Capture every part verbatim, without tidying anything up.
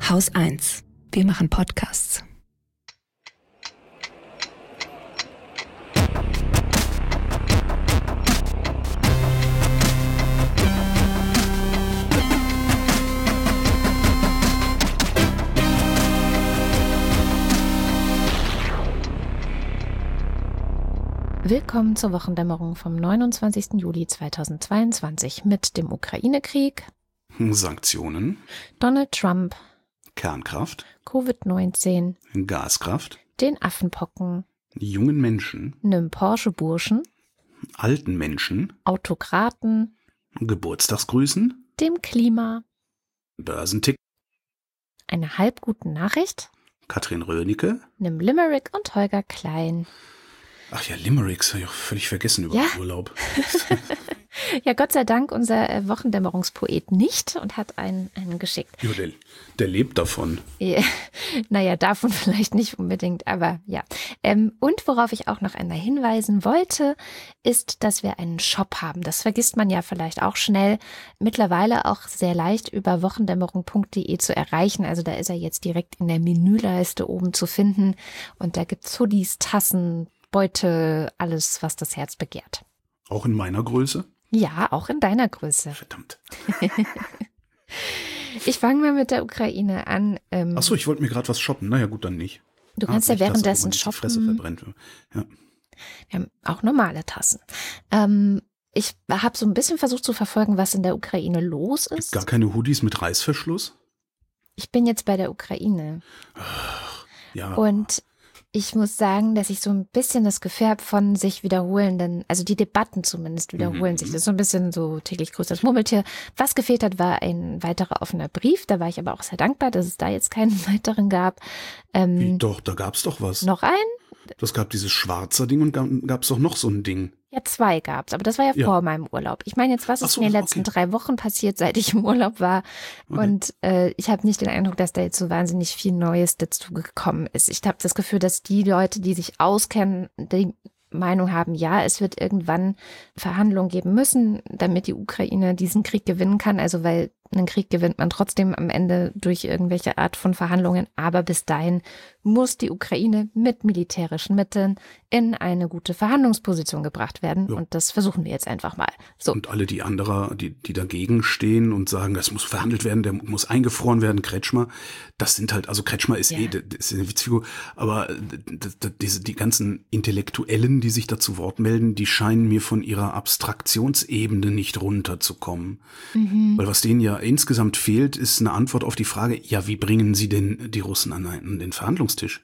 Haus eins. Wir machen Podcasts. Willkommen zur Wochendämmerung vom neunundzwanzigsten Juli zweitausendzweiundzwanzig mit dem Ukraine-Krieg, Sanktionen, Donald Trump, Kernkraft, Covid neunzehn, Gaskraft, den Affenpocken, jungen Menschen, nem Porsche-Burschen, alten Menschen, Autokraten, Geburtstagsgrüßen, dem Klima, Börsentick, einer halbguten Nachricht, Katrin Rönicke. nem Limerick und Holger Klein. Ach ja, Limericks habe ich auch völlig vergessen über Ja. den Urlaub. Ja, Gott sei Dank unser äh, Wochendämmerungspoet nicht und hat einen, einen geschickt. Ja, der, der lebt davon. Ja, naja, davon vielleicht nicht unbedingt, aber ja. Ähm, und worauf ich auch noch einmal hinweisen wollte, ist, dass wir einen Shop haben. Das vergisst man ja vielleicht auch schnell. Mittlerweile auch sehr leicht über wochendämmerung punkt de zu erreichen. Also da ist er jetzt direkt in der Menüleiste oben zu finden. Und da gibt's Hoodies, Tassen, Beutel, alles, was das Herz begehrt. Auch in meiner Größe? Ja, auch in deiner Größe. Verdammt. Ich fange mal mit der Ukraine an. Ähm, Achso, ich wollte mir gerade was shoppen. Naja, gut, dann nicht. du kannst Ah, ja nicht das, währenddessen aber man die shoppen. Fresse verbrennt. Ja. Wir haben auch normale Tassen. Ähm, ich habe so ein bisschen versucht zu verfolgen, was in der Ukraine los ist. Gar keine Hoodies mit Reißverschluss? Ich bin jetzt bei der Ukraine. Ja. Und ich muss sagen, dass ich so ein bisschen das Gefühl habe von sich wiederholenden, also die Debatten zumindest wiederholen Mhm. sich. Das ist so ein bisschen so täglich grüßt das Murmeltier. Was gefehlt hat, war ein weiterer offener Brief. Da war ich aber auch sehr dankbar, dass es da jetzt keinen weiteren gab. Ähm, Wie, doch, da gab's doch was. noch ein? Das gab dieses schwarze Ding und gab, gab's doch noch so ein Ding. Ja, zwei gab's, aber das war ja, Ja. vor meinem Urlaub. Ich meine jetzt, was Ach ist so, in den letzten okay. drei Wochen passiert, seit ich im Urlaub war? Okay. Und äh, ich habe nicht den Eindruck, dass da jetzt so wahnsinnig viel Neues dazu gekommen ist. Ich habe das Gefühl, dass die Leute, die sich auskennen, die Meinung haben, ja, es wird irgendwann Verhandlungen geben müssen, damit die Ukraine diesen Krieg gewinnen kann. Also weil einen Krieg gewinnt man trotzdem am Ende durch irgendwelche Art von Verhandlungen. Aber bis dahin muss die Ukraine mit militärischen Mitteln in eine gute Verhandlungsposition gebracht werden. Ja. Und das versuchen wir jetzt einfach mal. So. Und alle die anderer, die, die dagegen stehen und sagen, das muss verhandelt werden, der muss eingefroren werden, Kretschmer, das sind halt, also Kretschmer ist Ja. eh, das ist eine Witzfigur, aber das, das, diese, die ganzen Intellektuellen, die sich da zu Wort melden, die scheinen mir von ihrer Abstraktionsebene nicht runterzukommen. Mhm. Weil was denen ja insgesamt fehlt, ist eine Antwort auf die Frage, ja, wie bringen sie denn die Russen an einen, den Verhandlungstisch?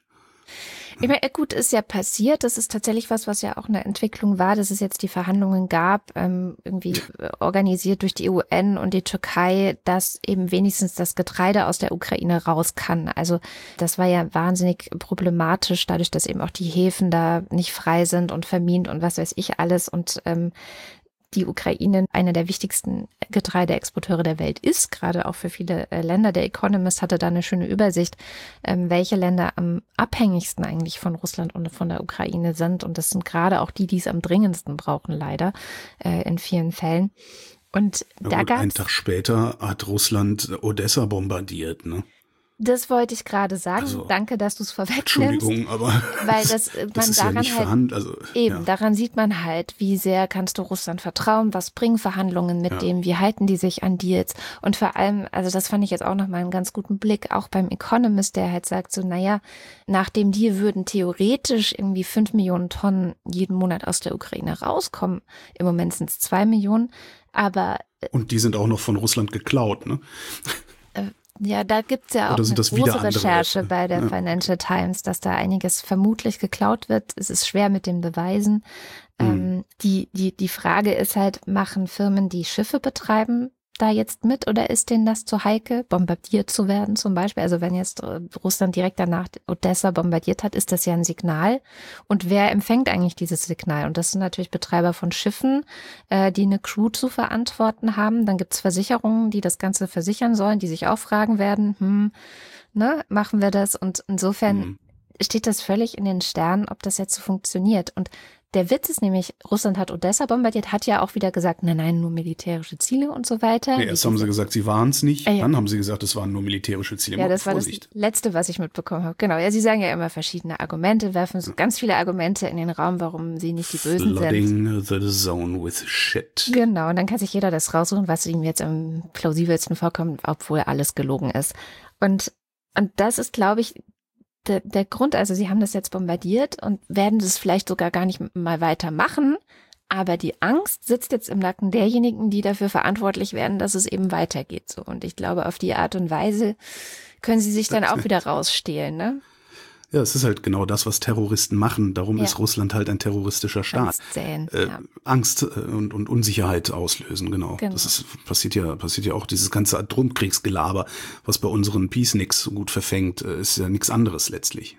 Ich meine, gut, ist ja passiert. Das ist tatsächlich was, was ja auch eine Entwicklung war, dass es jetzt die Verhandlungen gab, ähm, irgendwie organisiert durch die U N und die Türkei, dass eben wenigstens das Getreide aus der Ukraine raus kann. Also das war ja wahnsinnig problematisch, dadurch, dass eben auch die Häfen da nicht frei sind und vermint und was weiß ich alles. Und ähm, die Ukraine einer der wichtigsten Getreideexporteure der Welt ist, gerade auch für viele äh, Länder. Der Economist hatte da eine schöne Übersicht, ähm, welche Länder am abhängigsten eigentlich von Russland und von der Ukraine sind. Und das sind gerade auch die, die es am dringendsten brauchen, leider, äh, in vielen Fällen. Und Na da gut, gab einen es, Tag später hat Russland Odessa bombardiert, ne? das wollte ich gerade sagen. Also, Danke, dass du es vorwegnimmst. Entschuldigung, aber Weil das, äh, man das ist ja daran nicht halt verhandelt. Also, Eben, ja. daran sieht man halt, wie sehr kannst du Russland vertrauen, was bringen Verhandlungen mit Ja. dem, wie halten die sich an Deals und vor allem, also das fand ich jetzt auch nochmal einen ganz guten Blick, auch beim Economist, der halt sagt so, naja, nach dem Deal würden theoretisch irgendwie fünf Millionen Tonnen jeden Monat aus der Ukraine rauskommen. Im Moment sind es zwei Millionen, aber Und die sind auch noch von Russland geklaut, ne? ja, da gibt's ja auch Oder eine sind das große wieder andere? Recherche bei der Ja. Financial Times, dass da einiges vermutlich geklaut wird. Es ist schwer mit den Beweisen. Mhm. Ähm, die, die, die Frage ist halt, machen Firmen, die Schiffe betreiben, da jetzt mit oder ist denen das zu heikel, bombardiert zu werden zum Beispiel? Also wenn jetzt äh, Russland direkt danach Odessa bombardiert hat, ist das ja ein Signal. Und wer empfängt eigentlich dieses Signal? Und das sind natürlich Betreiber von Schiffen, äh, die eine Crew zu verantworten haben. Dann gibt es Versicherungen, die das Ganze versichern sollen, die sich auch fragen werden, hm, ne, machen wir das? Und insofern Mhm. steht das völlig in den Sternen, ob das jetzt so funktioniert. Und der Witz ist nämlich, Russland hat Odessa bombardiert, hat ja auch wieder gesagt, nein, nein, nur militärische Ziele und so weiter. Ja, erst haben sie gesagt, sie waren es nicht, ah, ja. dann haben sie gesagt, es waren nur militärische Ziele. Ja, das Vorsicht. war das Letzte, was ich mitbekommen habe. Genau, ja, sie sagen ja immer verschiedene Argumente, werfen so ganz viele Argumente in den Raum, warum sie nicht die Bösen Flooding sind. the zone with shit. Genau, und dann kann sich jeder das raussuchen, was ihm jetzt am plausibelsten vorkommt, obwohl alles gelogen ist. Und, und das ist, glaube ich, der, der Grund, also sie haben das jetzt bombardiert und werden das vielleicht sogar gar nicht mal weitermachen, aber die Angst sitzt jetzt im Nacken derjenigen, die dafür verantwortlich werden, dass es eben weitergeht. So. Und ich glaube, auf die Art und Weise können sie sich dann auch wieder rausstehlen, ne? Ja, es ist halt genau das, was Terroristen machen. Darum ja. ist Russland halt ein terroristischer Staat. Angst säen, äh, ja. Angst und, und Unsicherheit auslösen, genau. genau. Das ist, passiert ja, passiert ja auch dieses ganze Atomkriegsgelaber, was bei unseren Peaceniks so gut verfängt, ist ja nichts anderes letztlich.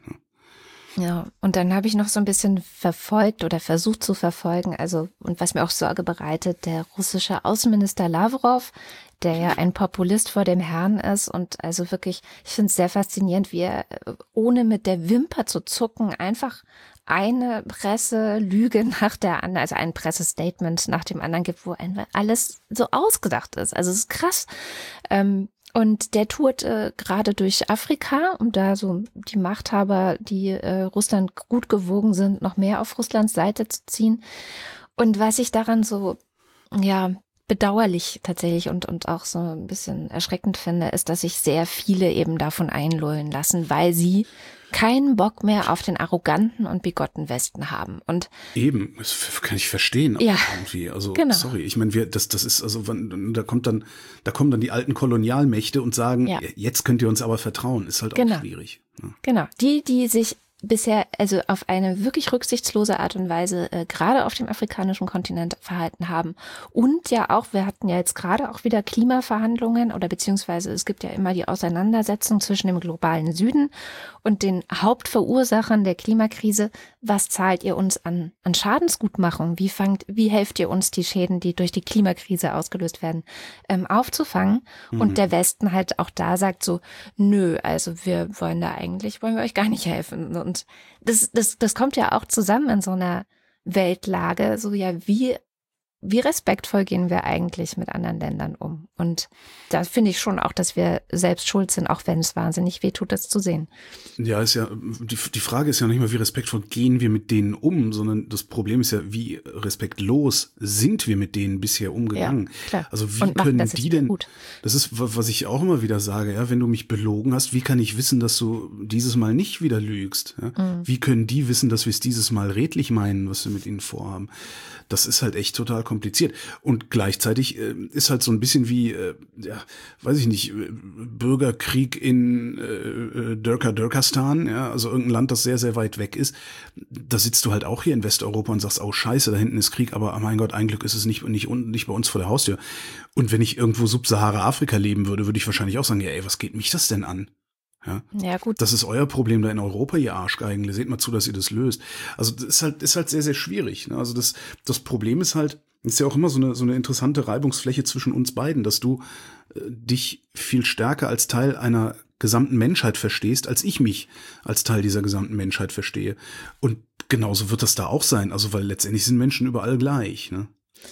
Ja, und dann habe ich noch so ein bisschen verfolgt oder versucht zu verfolgen, also und was mir auch Sorge bereitet, der russische Außenminister Lavrov, der ja ein Populist vor dem Herrn ist und also wirklich, ich finde es sehr faszinierend, wie er ohne mit der Wimper zu zucken einfach eine Presselüge nach der anderen, also ein Pressestatement nach dem anderen gibt, wo einfach alles so ausgedacht ist. Also es ist krass. Ähm, Und der tourt äh, gerade durch Afrika, um da so die Machthaber, die äh, Russland gut gewogen sind, noch mehr auf Russlands Seite zu ziehen. Und was ich daran so, ja, bedauerlich tatsächlich und, und auch so ein bisschen erschreckend finde, ist, dass sich sehr viele eben davon einlullen lassen, weil sie keinen Bock mehr auf den arroganten und bigotten Westen haben. Und eben, das kann ich verstehen. Ja, irgendwie. Also genau. sorry, ich meine, wir, das, das ist also, da kommt dann, da kommen dann die alten Kolonialmächte und sagen, ja. jetzt könnt ihr uns aber vertrauen, ist halt genau. auch schwierig. Ja. Genau, die, die sich bisher also auf eine wirklich rücksichtslose Art und Weise äh, gerade auf dem afrikanischen Kontinent verhalten haben. Und ja auch, wir hatten ja jetzt gerade auch wieder Klimaverhandlungen oder beziehungsweise es gibt ja immer die Auseinandersetzung zwischen dem globalen Süden und den Hauptverursachern der Klimakrise. Was zahlt ihr uns an, an Schadensgutmachung? Wie fangt, wie helft ihr uns, die Schäden, die durch die Klimakrise ausgelöst werden, ähm, aufzufangen? Mhm. Und der Westen halt auch da sagt so, nö, also wir wollen da eigentlich, wollen wir euch gar nicht helfen. Und das, das, das kommt ja auch zusammen in so einer Weltlage, so ja, wie, wie respektvoll gehen wir eigentlich mit anderen Ländern um? Und da finde ich schon auch, dass wir selbst schuld sind, auch wenn es wahnsinnig weh tut, das zu sehen. Ja, ist ja, die, die Frage ist ja nicht mal, wie respektvoll gehen wir mit denen um, sondern das Problem ist ja, wie respektlos sind wir mit denen bisher umgegangen? Ja, klar. Also wie können das die denn, gut. das ist, was ich auch immer wieder sage, ja, wenn du mich belogen hast, wie kann ich wissen, dass du dieses Mal nicht wieder lügst? Ja? Mhm. Wie können die wissen, dass wir es dieses Mal redlich meinen, was wir mit ihnen vorhaben? Das ist halt echt total kompliziert. Und gleichzeitig äh, ist halt so ein bisschen wie, äh, ja, weiß ich nicht, äh, Bürgerkrieg in äh, Dörka Dörkastan, ja, also irgendein Land, das sehr, sehr weit weg ist. Da sitzt du halt auch hier in Westeuropa und sagst, oh scheiße, da hinten ist Krieg, aber oh mein Gott, ein Glück ist es nicht, nicht, nicht bei uns vor der Haustür. Und wenn ich irgendwo Sub-Sahara-Afrika leben würde, würde ich wahrscheinlich auch sagen, ja ey, was geht mich das denn an? Ja. ja, gut. Das ist euer Problem da in Europa, ihr Arschgeigen. Seht mal zu, dass ihr das löst. Also das ist halt, ist halt sehr, sehr schwierig. Ne? Also das, das Problem ist halt, ist ja auch immer so eine, so eine interessante Reibungsfläche zwischen uns beiden, dass du äh, dich viel stärker als Teil einer gesamten Menschheit verstehst, als ich mich als Teil dieser gesamten Menschheit verstehe. Und genauso wird das da auch sein. Also weil letztendlich sind Menschen überall gleich, ne?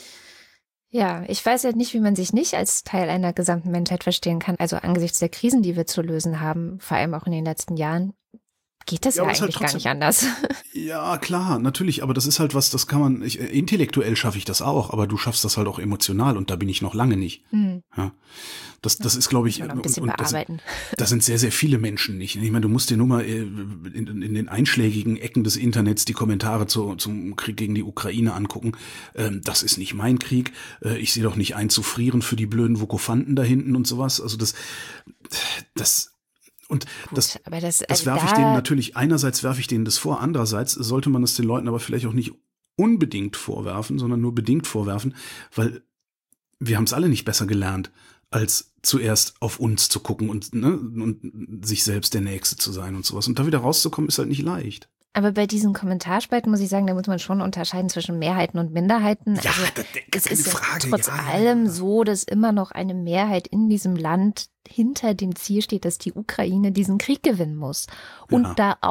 Ja, ich weiß halt nicht, wie man sich nicht als Teil einer gesamten Menschheit verstehen kann. Also angesichts der Krisen, die wir zu lösen haben, vor allem auch in den letzten Jahren, geht das ja, ja eigentlich halt trotzdem, gar nicht anders. Ja, klar, natürlich, aber das ist halt was, das kann man, ich, intellektuell schaffe ich das auch, aber du schaffst das halt auch emotional und da bin ich noch lange nicht. Hm. Ja, das, das ist, glaube ich, ein bisschen und, und bearbeiten. Das, das sind sehr, sehr viele Menschen nicht. Ich meine, du musst dir nur mal in, in den einschlägigen Ecken des Internets die Kommentare zu, zum Krieg gegen die Ukraine angucken. Ähm, das ist nicht mein Krieg. Äh, ich sehe doch nicht ein zu frieren für die blöden Vokofanten da hinten und sowas. Also das, das Und Gut, das, das, das also werfe da ich denen natürlich, einerseits werfe ich denen das vor, andererseits sollte man es den Leuten aber vielleicht auch nicht unbedingt vorwerfen, sondern nur bedingt vorwerfen, weil wir haben es alle nicht besser gelernt, als zuerst auf uns zu gucken und, ne, und sich selbst der Nächste zu sein und sowas. Und da wieder rauszukommen, ist halt nicht leicht. Aber bei diesen Kommentarspalten muss ich sagen, da muss man schon unterscheiden zwischen Mehrheiten und Minderheiten. Ja, also, das, das es ist Frage, trotz ja, allem ja. so, dass immer noch eine Mehrheit in diesem Land hinter dem Ziel steht, dass die Ukraine diesen Krieg gewinnen muss. Und ja. da auch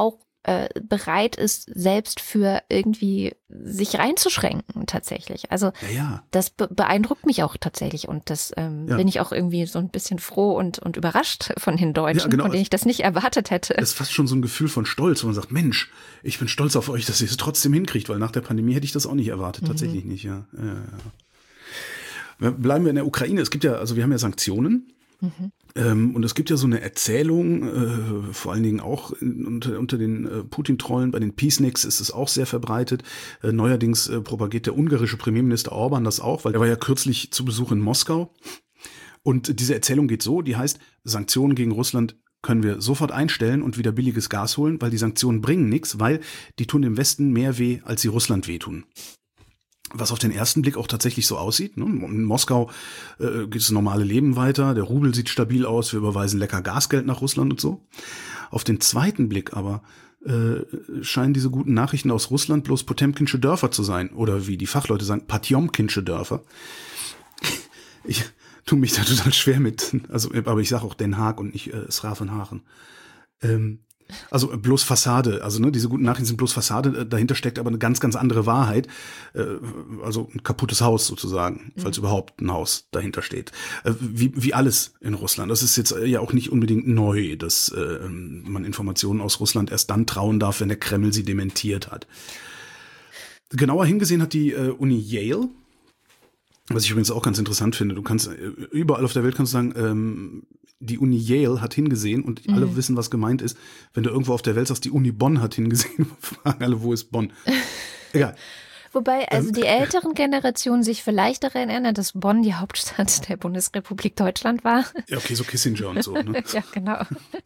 äh, bereit ist, selbst für irgendwie sich reinzuschränken tatsächlich. Also ja, ja. das be- beeindruckt mich auch tatsächlich und das ähm, Ja. bin ich auch irgendwie so ein bisschen froh und, und überrascht von den Deutschen, Ja, genau. von denen ich das nicht erwartet hätte. Das ist fast schon so ein Gefühl von Stolz, wo man sagt, Mensch, ich bin stolz auf euch, dass ihr es trotzdem hinkriegt, weil nach der Pandemie hätte ich das auch nicht erwartet, Mhm. tatsächlich nicht, ja. ja, ja. Bleiben wir in der Ukraine. Es gibt ja, also wir haben ja Sanktionen. Mhm. Ähm, und es gibt ja so eine Erzählung, äh, vor allen Dingen auch in, unter, unter den äh, Putin-Trollen, bei den Peaceniks ist es auch sehr verbreitet. Äh, neuerdings äh, propagiert der ungarische Premierminister Orban das auch, weil er war ja kürzlich zu Besuch in Moskau. Und diese Erzählung geht so, die heißt, Sanktionen gegen Russland können wir sofort einstellen und wieder billiges Gas holen, weil die Sanktionen bringen nichts, weil die tun dem Westen mehr weh, als sie Russland wehtun. Was auf den ersten Blick auch tatsächlich so aussieht. In Moskau äh, geht das normale Leben weiter, der Rubel sieht stabil aus, wir überweisen lecker Gasgeld nach Russland und so. Auf den zweiten Blick aber äh, scheinen diese guten Nachrichten aus Russland bloß Potemkinsche Dörfer zu sein. Oder wie die Fachleute sagen, Potjomkinsche Dörfer. Ich tue mich da total schwer mit. Also, aber ich sage auch Den Haag und nicht äh, Schravenhagen. Ähm, Also bloß Fassade, also ne, diese guten Nachrichten sind bloß Fassade, dahinter steckt aber eine ganz, ganz andere Wahrheit, äh, also ein kaputtes Haus sozusagen, mhm. falls überhaupt ein Haus dahinter steht. Äh, wie, wie alles in Russland. Das ist jetzt ja auch nicht unbedingt neu, dass äh, man Informationen aus Russland erst dann trauen darf, wenn der Kreml sie dementiert hat. Genauer hingesehen hat die äh, Uni Yale, was ich übrigens auch ganz interessant finde. Du kannst äh, überall auf der Welt kannst du sagen, ähm, die Uni Yale hat hingesehen und mhm. alle wissen, was gemeint ist. Wenn du irgendwo auf der Welt sagst, die Uni Bonn hat hingesehen, fragen alle, wo ist Bonn? Egal. Wobei also die älteren Generationen sich vielleicht daran erinnern, dass Bonn die Hauptstadt der Bundesrepublik Deutschland war. Ja, okay, so Kissinger und so. Ne? Ja, genau.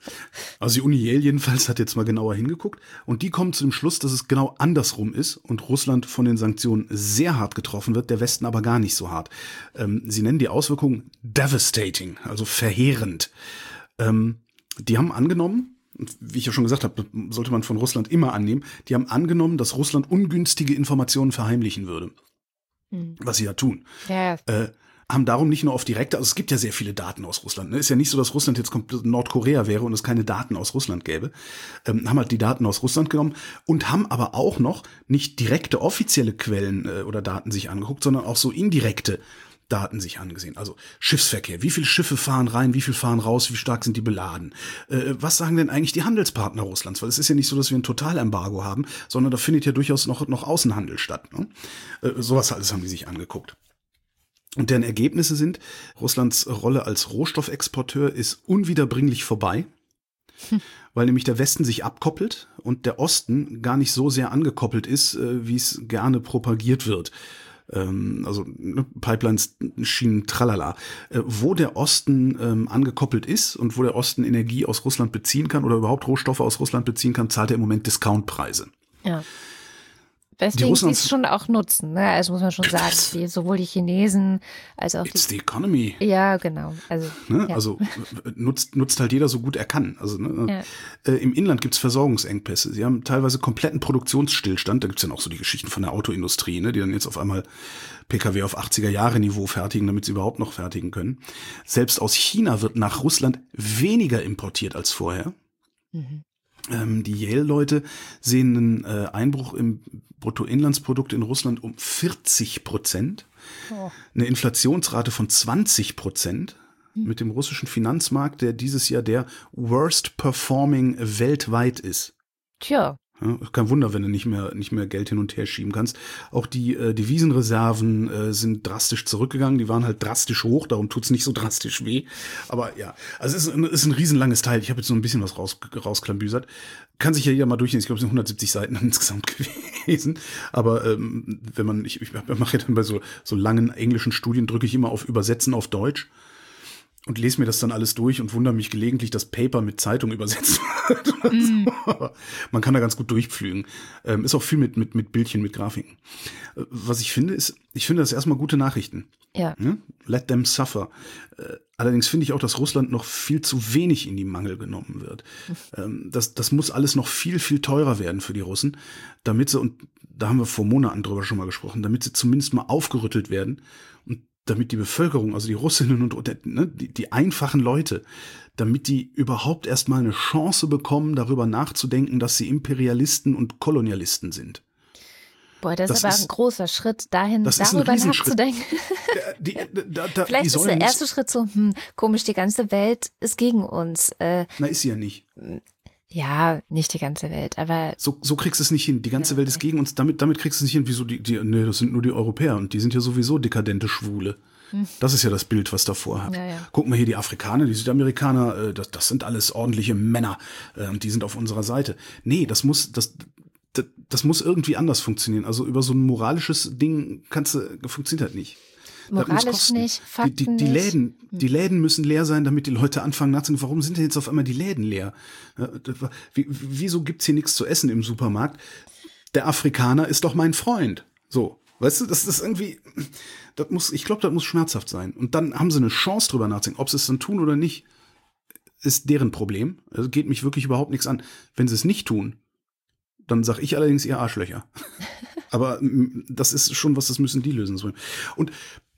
Also die Uni Yale jedenfalls hat jetzt mal genauer hingeguckt und die kommt zu dem Schluss, dass es genau andersrum ist und Russland von den Sanktionen sehr hart getroffen wird, der Westen aber gar nicht so hart. Ähm, sie nennen die Auswirkungen devastating, also verheerend. Ähm, die haben angenommen, wie ich ja schon gesagt habe, sollte man von Russland immer annehmen, die haben angenommen, dass Russland ungünstige Informationen verheimlichen würde. Hm. Was sie ja tun. Ja. Äh, haben darum nicht nur auf direkte, also es gibt ja sehr viele Daten aus Russland. Ne? Ist ja nicht so, dass Russland jetzt komplett Nordkorea wäre und es keine Daten aus Russland gäbe. Ähm, haben halt die Daten aus Russland genommen und haben aber auch noch nicht direkte offizielle Quellen äh, oder Daten sich angeguckt, sondern auch so indirekte Daten sich angesehen. Also Schiffsverkehr. Wie viele Schiffe fahren rein? Wie viel fahren raus? Wie stark sind die beladen? Äh, was sagen denn eigentlich die Handelspartner Russlands? Weil es ist ja nicht so, dass wir ein Totalembargo haben, sondern da findet ja durchaus noch, noch Außenhandel statt. Ne? Äh, sowas alles haben die sich angeguckt. Und deren Ergebnisse sind, Russlands Rolle als Rohstoffexporteur ist unwiederbringlich vorbei, hm. weil nämlich der Westen sich abkoppelt und der Osten gar nicht so sehr angekoppelt ist, äh, wie es gerne propagiert wird. Also ne, Pipelines, Schienen, tralala. Äh, wo der Osten ähm, angekoppelt ist und wo der Osten Energie aus Russland beziehen kann oder überhaupt Rohstoffe aus Russland beziehen kann, zahlt er im Moment Discountpreise. Ja. Deswegen sie es schon auch nutzen, ne? Also muss man schon sagen, die, sowohl die Chinesen als auch It's die... the economy. Ja, genau. Also, ne? ja. also nutzt, nutzt halt jeder so gut er kann. Also ne? ja. äh, im Inland gibt's Versorgungsengpässe. Sie haben teilweise kompletten Produktionsstillstand. Da gibt's dann auch so die Geschichten von der Autoindustrie, ne? Die dann jetzt auf einmal P K W auf achtziger Jahre Niveau fertigen, damit sie überhaupt noch fertigen können. Selbst aus China wird nach Russland weniger importiert als vorher. Mhm. Ähm, die Yale-Leute sehen einen äh, Einbruch im Bruttoinlandsprodukt in Russland um vierzig Prozent, oh. eine Inflationsrate von zwanzig Prozent hm. mit dem russischen Finanzmarkt, der dieses Jahr der worst performing weltweit ist. Tja. Ja, kein Wunder, wenn du nicht mehr nicht mehr Geld hin und her schieben kannst. Auch die äh, Devisenreserven äh, sind drastisch zurückgegangen. Die waren halt drastisch hoch, darum tut's nicht so drastisch weh. Aber ja, also es ist ein, ist ein riesenlanges Teil. Ich habe jetzt so ein bisschen was raus, rausklambüsert. Kann sich ja jeder mal durchlesen. Ich glaube, es sind hundertsiebzig Seiten insgesamt gewesen. Aber ähm, wenn man, ich, ich mache ja dann bei so so langen englischen Studien, drücke ich immer auf Übersetzen auf Deutsch. Und lese mir das dann alles durch und wundere mich gelegentlich, dass Paper mit Zeitung übersetzt wird. Mm. So. Man kann da ganz gut durchpflügen. Ähm, ist auch viel mit, mit, mit Bildchen, mit Grafiken. Äh, was ich finde, ist, ich finde das erstmal gute Nachrichten. Ja. ja? Let them suffer. Äh, allerdings finde ich auch, dass Russland noch viel zu wenig in die Mangel genommen wird. Ähm, das, das muss alles noch viel, viel teurer werden für die Russen, damit sie, und da haben wir vor Monaten drüber schon mal gesprochen, damit sie zumindest mal aufgerüttelt werden und damit die Bevölkerung, also die Russinnen und ne, die, die einfachen Leute, damit die überhaupt erstmal eine Chance bekommen, darüber nachzudenken, dass sie Imperialisten und Kolonialisten sind. Boah, das, Das ist aber ist- ein großer Schritt, dahin das ist ein darüber Riesenschritt. nachzudenken. Die, da, da, Vielleicht die ist sollen der nicht- erste Schritt so, hm, komisch, die ganze Welt ist gegen uns. Äh, Na, ist sie ja nicht. ja, nicht die ganze Welt, aber So, so kriegst du es nicht hin. Die ganze Ja, Welt ist okay. gegen uns. Damit, damit kriegst du es nicht hin. Wieso die, die, nee, das sind nur die Europäer und die sind ja sowieso dekadente Schwule. Das ist ja das Bild, was davor hat. Ja, ja. Guck mal hier, die Afrikaner, die Südamerikaner, äh, das, das sind alles ordentliche Männer äh, und die sind auf unserer Seite. Nee, das muss, das, das, das muss irgendwie anders funktionieren. Also über so ein moralisches Ding kannst du, funktioniert halt nicht. Das muss moralisch kosten. nicht, Die, Fakten die, die nicht. Läden, die Läden müssen leer sein, damit die Leute anfangen nachzudenken, warum sind denn jetzt auf einmal die Läden leer? Ja, das war- wie, wieso gibt's hier nichts zu essen im Supermarkt? Der Afrikaner ist doch mein Freund. So, weißt du, das ist irgendwie, das muss, ich glaube, das muss schmerzhaft sein. Und dann haben sie eine Chance drüber nachzudenken, ob sie es dann tun oder nicht, ist deren Problem. Also geht mich wirklich überhaupt nichts an. Wenn sie es nicht tun, dann sag ich allerdings ihr Arschlöcher. Aber mm, das ist schon was, das müssen die lösen sollen. Und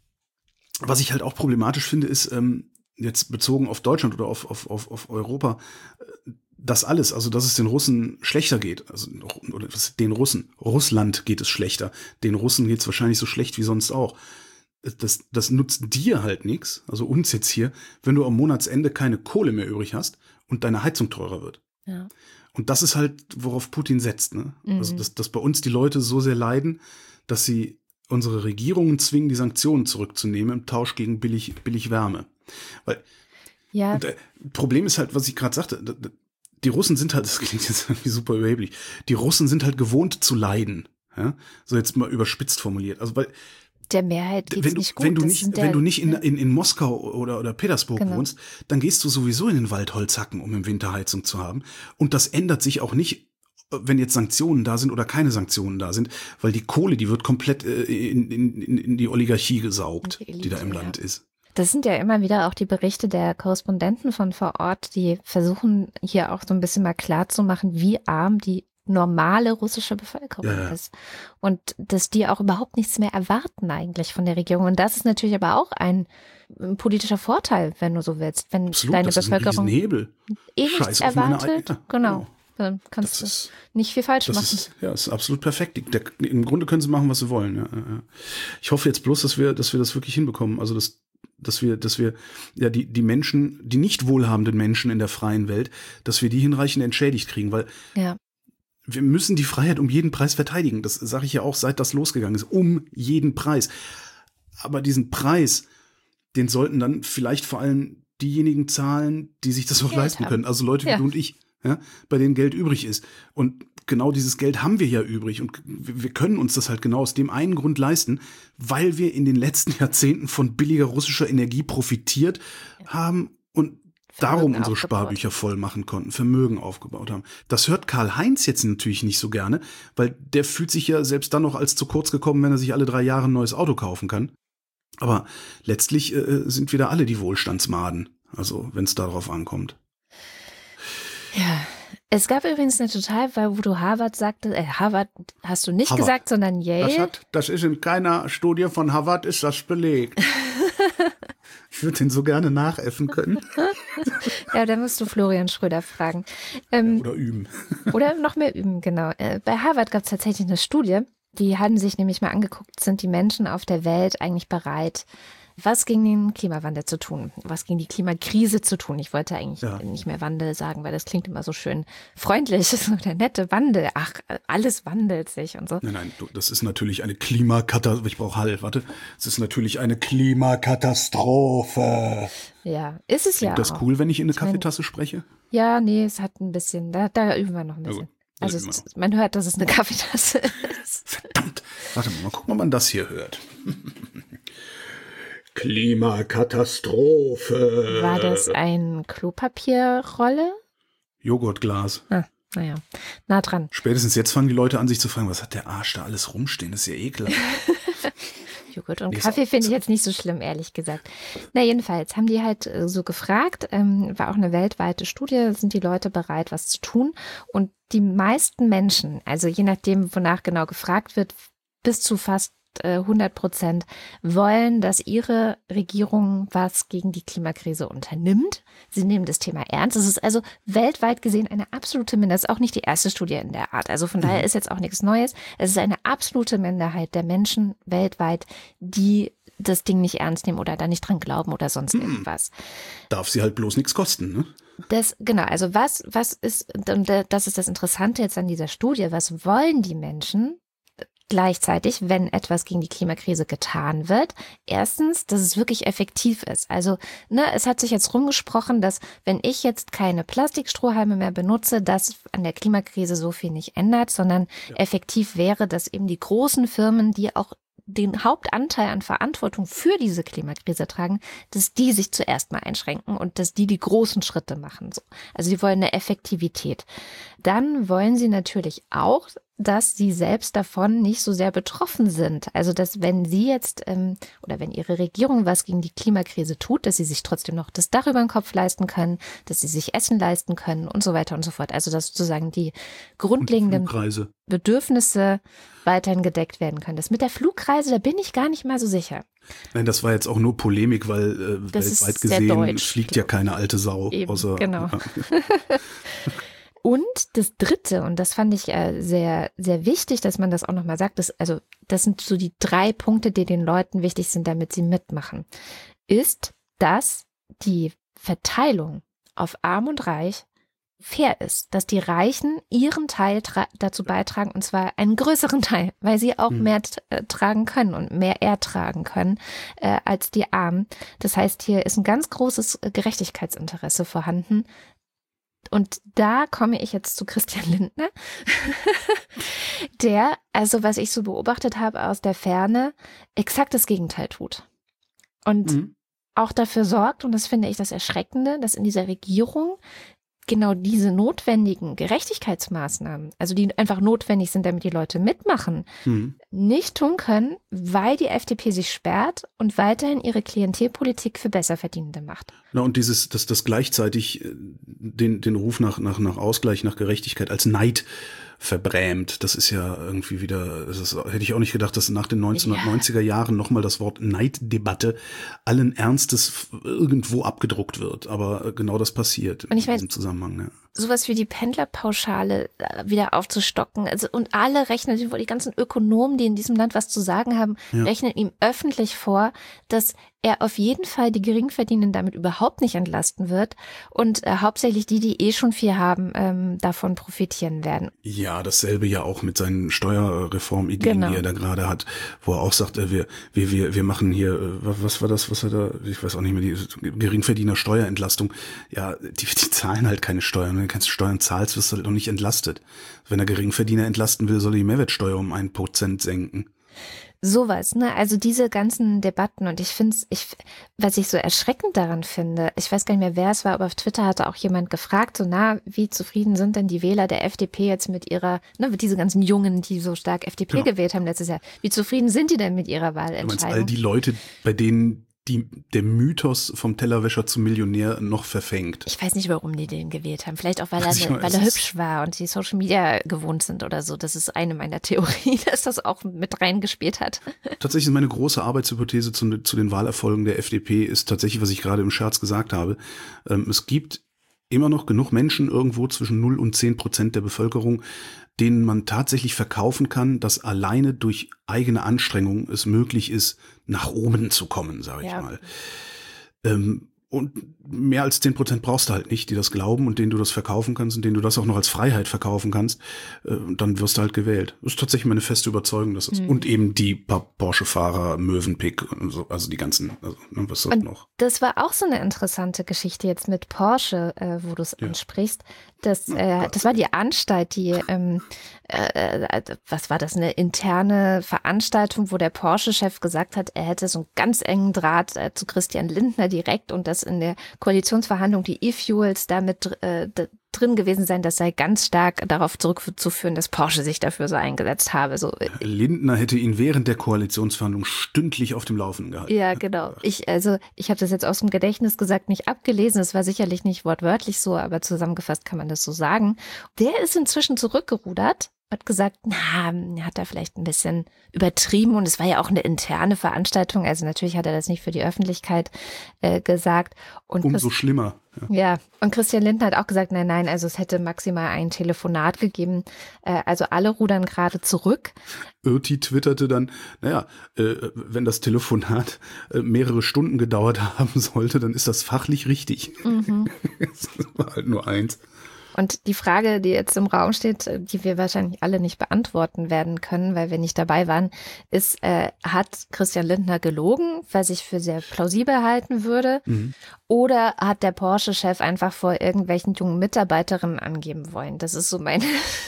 was ich halt auch problematisch finde, ist, ähm, jetzt bezogen auf Deutschland oder auf, auf, auf, auf Europa, äh, das alles, also dass es den Russen schlechter geht, also oder was, den Russen, Russland geht es schlechter, den Russen geht es wahrscheinlich so schlecht wie sonst auch. Das, das nutzt dir halt nichts, also uns jetzt hier, wenn du am Monatsende keine Kohle mehr übrig hast und deine Heizung teurer wird. Ja. Und das ist halt, worauf Putin setzt, ne? Mhm. Also, dass, dass bei uns die Leute so sehr leiden, dass sie unsere Regierungen zwingen, die Sanktionen zurückzunehmen im Tausch gegen billig, billig Wärme. Weil, Ja, und, äh, Problem ist halt, was ich gerade sagte, d- d- die Russen sind halt, das klingt jetzt irgendwie super überheblich, die Russen sind halt gewohnt zu leiden. Ja? So jetzt mal überspitzt formuliert. Also, weil, der Mehrheit geht's wenn du, nicht gut. wenn du Das nicht, sind wenn ja- du nicht in, in, in Moskau oder, oder Petersburg Genau. wohnst, dann gehst du sowieso in den Wald Holz hacken, um im Winter Heizung zu haben. Und das ändert sich auch nicht, wenn jetzt Sanktionen da sind oder keine Sanktionen da sind, weil die Kohle, die wird komplett äh, in, in, in in die Oligarchie gesaugt, Die Elite, die da im ja. Land ist. Das sind ja immer wieder auch die Berichte der Korrespondenten von vor Ort, die versuchen hier auch so ein bisschen mal klarzumachen, wie arm die normale russische Bevölkerung Ja, ja. ist. Und dass die auch überhaupt nichts mehr erwarten eigentlich von der Regierung. Und das ist natürlich aber auch ein, ein politischer Vorteil, wenn du so willst. Wenn Absolut, deine das ist ein Bevölkerung Riesenhebel. eh nichts Scheiß auf meine erwartet, Eier. genau, dann kannst Das du ist, nicht viel falsch das machen. ist, ja, ist absolut perfekt. Die- Der, Im Grunde können sie machen, was sie wollen. Ja, ja, ja. Ich hoffe jetzt bloß, dass wir, dass wir das wirklich hinbekommen. Also, dass, dass wir, dass wir, ja, die, die Menschen, die nicht wohlhabenden Menschen in der freien Welt, dass wir die hinreichend entschädigt kriegen, weil Ja. wir müssen die Freiheit um jeden Preis verteidigen. Das sage ich ja auch, seit das losgegangen ist. Um jeden Preis. Aber diesen Preis, den sollten dann vielleicht vor allem diejenigen zahlen, die sich das auch Geld leisten haben. können. Also Leute wie Ja. du und ich, ja, bei denen Geld übrig ist. Und genau dieses Geld haben wir ja übrig. Und wir wir können uns das halt genau aus dem einen Grund leisten, weil wir in den letzten Jahrzehnten von billiger russischer Energie profitiert haben und darum Vermögen unsere aufgebaut. Sparbücher voll machen konnten, Vermögen aufgebaut haben. Das hört Karl-Heinz jetzt natürlich nicht so gerne, weil der fühlt sich ja selbst dann noch als zu kurz gekommen, wenn er sich alle drei Jahre ein neues Auto kaufen kann. Aber letztlich äh, sind wir da alle die Wohlstandsmaden, also wenn es darauf ankommt. Ja. Es gab übrigens eine total, weil wo du Harvard sagte, äh, Harvard hast du nicht Harvard. gesagt, sondern Yale. hat, das ist in keiner Studie von Harvard ist das belegt. Ich würde den so gerne nachäffen können. Ja, da musst du Florian Schröder fragen. Ähm, Oder üben. Oder noch mehr üben, genau. Äh, Bei Harvard gab es tatsächlich eine Studie, die haben sich nämlich mal angeguckt, sind die Menschen auf der Welt eigentlich bereit, was gegen den Klimawandel zu tun, was gegen die Klimakrise zu tun. Ich wollte eigentlich Ja. nicht mehr Wandel sagen, weil das klingt immer so schön freundlich, so der nette Wandel. Ach, alles wandelt sich und so. Nein, nein, du, das ist natürlich eine Klimakatastrophe. Ich brauche Hall, warte. Es ist natürlich eine Klimakatastrophe. Ja, ist es ja Klingt das auch. cool, wenn ich in eine Ich mein- Kaffeetasse spreche? Ja, nee, es hat ein bisschen, da, da üben wir noch ein Na bisschen. gut, also Also üben wir es, man hört, dass es eine Kaffeetasse ist. Verdammt. Warte mal, mal gucken, ob man das hier hört. Klimakatastrophe. War das ein Klopapierrolle? Joghurtglas. Ah, naja, nah dran. Spätestens jetzt fangen die Leute an, sich zu fragen, was hat der Arsch da alles rumstehen? Das ist ja ekelhaft. Joghurt und Nee, ist Kaffee auch- finde ich jetzt nicht so schlimm, ehrlich gesagt. Na, jedenfalls haben die halt äh, so gefragt, ähm, war auch eine weltweite Studie, sind die Leute bereit, was zu tun? Und die meisten Menschen, also je nachdem, wonach genau gefragt wird, bis zu fast hundert Prozent wollen, dass ihre Regierung was gegen die Klimakrise unternimmt. Sie nehmen das Thema ernst. Es ist also weltweit gesehen eine absolute Minderheit. Das ist auch nicht die erste Studie in der Art. Also von daher ist jetzt auch nichts Neues. Es ist eine absolute Minderheit der Menschen weltweit, die das Ding nicht ernst nehmen oder da nicht dran glauben oder sonst hm. irgendwas. Darf sie halt bloß nichts kosten, ne? Das, genau, also was, was ist, und das ist das Interessante jetzt an dieser Studie, was wollen die Menschen gleichzeitig, wenn etwas gegen die Klimakrise getan wird? Erstens, dass es wirklich effektiv ist. Also, ne, es hat sich jetzt rumgesprochen, dass wenn ich jetzt keine Plastikstrohhalme mehr benutze, das an der Klimakrise so viel nicht ändert, sondern ja. effektiv wäre, dass eben die großen Firmen, die auch den Hauptanteil an Verantwortung für diese Klimakrise tragen, dass die sich zuerst mal einschränken und dass die die großen Schritte machen. So. Also sie wollen eine Effektivität. Dann wollen sie natürlich auch, dass sie selbst davon nicht so sehr betroffen sind. Also dass wenn sie jetzt ähm, oder wenn ihre Regierung was gegen die Klimakrise tut, dass sie sich trotzdem noch das Dach über den Kopf leisten können, dass sie sich Essen leisten können und so weiter und so fort. Also dass sozusagen die grundlegenden Bedürfnisse weiterhin gedeckt werden können. Das mit der Flugreise, da bin ich gar nicht mal so sicher. Nein, das war jetzt auch nur Polemik, weil äh, weltweit gesehen deutsch, fliegt ja keine alte Sau. Eben, außer, genau. Ja. Und das Dritte, und das fand ich äh, sehr, sehr wichtig, dass man das auch nochmal sagt, das, also das sind so die drei Punkte, die den Leuten wichtig sind, damit sie mitmachen, ist, dass die Verteilung auf Arm und Reich fair ist, dass die Reichen ihren Teil tra- dazu beitragen, und zwar einen größeren Teil, weil sie auch hm. mehr t- äh, tragen können und mehr ertragen können äh, als die Armen. Das heißt, hier ist ein ganz großes Gerechtigkeitsinteresse vorhanden. Und da komme ich jetzt zu Christian Lindner, der, also was ich so beobachtet habe aus der Ferne, exakt das Gegenteil tut. Und mhm. auch dafür sorgt, und das finde ich das Erschreckende, dass in dieser Regierung genau diese notwendigen Gerechtigkeitsmaßnahmen, also die einfach notwendig sind, damit die Leute mitmachen, mhm. nicht tun können, weil die F D P sich sperrt und weiterhin ihre Klientelpolitik für Besserverdienende macht. Na, und dieses, dass das gleichzeitig den, den Ruf nach, nach, nach Ausgleich, nach Gerechtigkeit als Neid verbrämt. Das ist ja irgendwie wieder, das ist, hätte ich auch nicht gedacht, dass nach den neunzehnhundertneunziger Jahren nochmal das Wort Neiddebatte allen Ernstes irgendwo abgedruckt wird. Aber genau das passiert und ich in weiß, diesem Zusammenhang. Ja. Sowas wie die Pendlerpauschale wieder aufzustocken. Also, und alle rechnen, die ganzen Ökonomen, die in diesem Land was zu sagen haben, ja. rechnen ihm öffentlich vor, dass er auf jeden Fall die Geringverdienenden damit überhaupt nicht entlasten wird und äh, hauptsächlich die, die eh schon viel haben, ähm, davon profitieren werden. Ja, dasselbe ja auch mit seinen Steuerreformideen, genau. die er da gerade hat, wo er auch sagt, äh, wir, wir, wir, wir machen hier, äh, was war das, was er da, ich weiß auch nicht mehr, die Geringverdiener Steuerentlastung. Ja, die, die zahlen halt keine Steuern. Wenn du keine Steuern zahlst, wirst du halt auch nicht entlastet. Wenn er Geringverdiener entlasten will, soll er die Mehrwertsteuer um ein Prozent senken. Sowas, ne? Also diese ganzen Debatten, und ich finde es, ich, was ich so erschreckend daran finde, ich weiß gar nicht mehr, wer es war, aber auf Twitter hatte auch jemand gefragt, so na, wie zufrieden sind denn die Wähler der F D P jetzt mit ihrer, ne, mit diese ganzen Jungen, die so stark F D P genau. gewählt haben letztes Jahr, wie zufrieden sind die denn mit ihrer Wahlentscheidung? Du meinst all die Leute, bei denen die, der Mythos vom Tellerwäscher zum Millionär noch verfängt. Ich weiß nicht, warum die den gewählt haben. Vielleicht auch, weil er, ne, weil er hübsch war und die Social Media gewohnt sind oder so. Das ist eine meiner Theorien, dass das auch mit reingespielt hat. Tatsächlich meine große Arbeitshypothese zu, zu den Wahlerfolgen der F D P ist tatsächlich, was ich gerade im Scherz gesagt habe. Ähm, es gibt immer noch genug Menschen irgendwo zwischen null und zehn Prozent der Bevölkerung, denen man tatsächlich verkaufen kann, dass alleine durch eigene Anstrengung es möglich ist, nach oben zu kommen, sage ich ja. mal. Ähm, und mehr als zehn Prozent brauchst du halt nicht, die das glauben und denen du das verkaufen kannst und denen du das auch noch als Freiheit verkaufen kannst, äh, dann wirst du halt gewählt. Das ist tatsächlich meine feste Überzeugung, dass es mhm. und eben die Porsche-Fahrer, Mövenpick und so, also die ganzen, also, was und noch. Das war auch so eine interessante Geschichte jetzt mit Porsche, äh, wo du es ja. ansprichst. Das, äh, das war die Anstalt, die, ähm, äh, was war das, eine interne Veranstaltung, wo der Porsche-Chef gesagt hat, er hätte so einen ganz engen Draht äh, zu Christian Lindner direkt und dass in der Koalitionsverhandlung die E-Fuels damit äh, drin gewesen sein, das sei ganz stark darauf zurückzuführen, dass Porsche sich dafür so eingesetzt habe. So. Lindner hätte ihn während der Koalitionsverhandlung stündlich auf dem Laufenden gehalten. Ja, genau. Ich, also, ich habe das jetzt aus dem Gedächtnis gesagt, nicht abgelesen. Es war sicherlich nicht wortwörtlich so, aber zusammengefasst kann man das so sagen. Der ist inzwischen zurückgerudert. hat gesagt, na, er hat da vielleicht ein bisschen übertrieben und es war ja auch eine interne Veranstaltung, also natürlich hat er das nicht für die Öffentlichkeit äh, gesagt. Und Umso Chris- schlimmer. Ja. Ja, und Christian Lindner hat auch gesagt, nein, nein, also es hätte maximal ein Telefonat gegeben, äh, also alle rudern gerade zurück. Irti twitterte dann, naja, äh, wenn das Telefonat äh, mehrere Stunden gedauert haben sollte, dann ist das fachlich richtig. Mhm. Das war halt nur eins. Und die Frage, die jetzt im Raum steht, die wir wahrscheinlich alle nicht beantworten werden können, weil wir nicht dabei waren, ist, äh, hat Christian Lindner gelogen, was ich für sehr plausibel halten würde? Mhm. Oder hat der Porsche-Chef einfach vor irgendwelchen jungen Mitarbeiterinnen angeben wollen? Das ist so meine,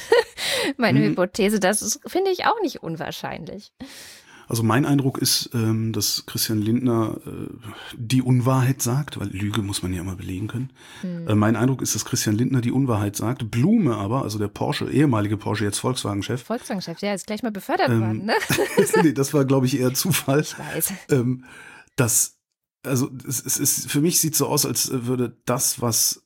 meine mhm. Hypothese. Das ist, finde ich, auch nicht unwahrscheinlich. Also mein Eindruck ist, ähm, dass Christian Lindner äh, die Unwahrheit sagt, weil Lüge muss man ja immer belegen können. Hm. Äh, mein Eindruck ist, dass Christian Lindner die Unwahrheit sagt. Blume aber, also der Porsche, ehemalige Porsche, jetzt Volkswagen-Chef. Volkswagen-Chef, ja, ist gleich mal befördert ähm, worden, ne? Nee, das war, glaube ich, eher Zufall. Ich weiß. Ähm, das, also es, es ist, für mich sieht es so aus, als würde das, was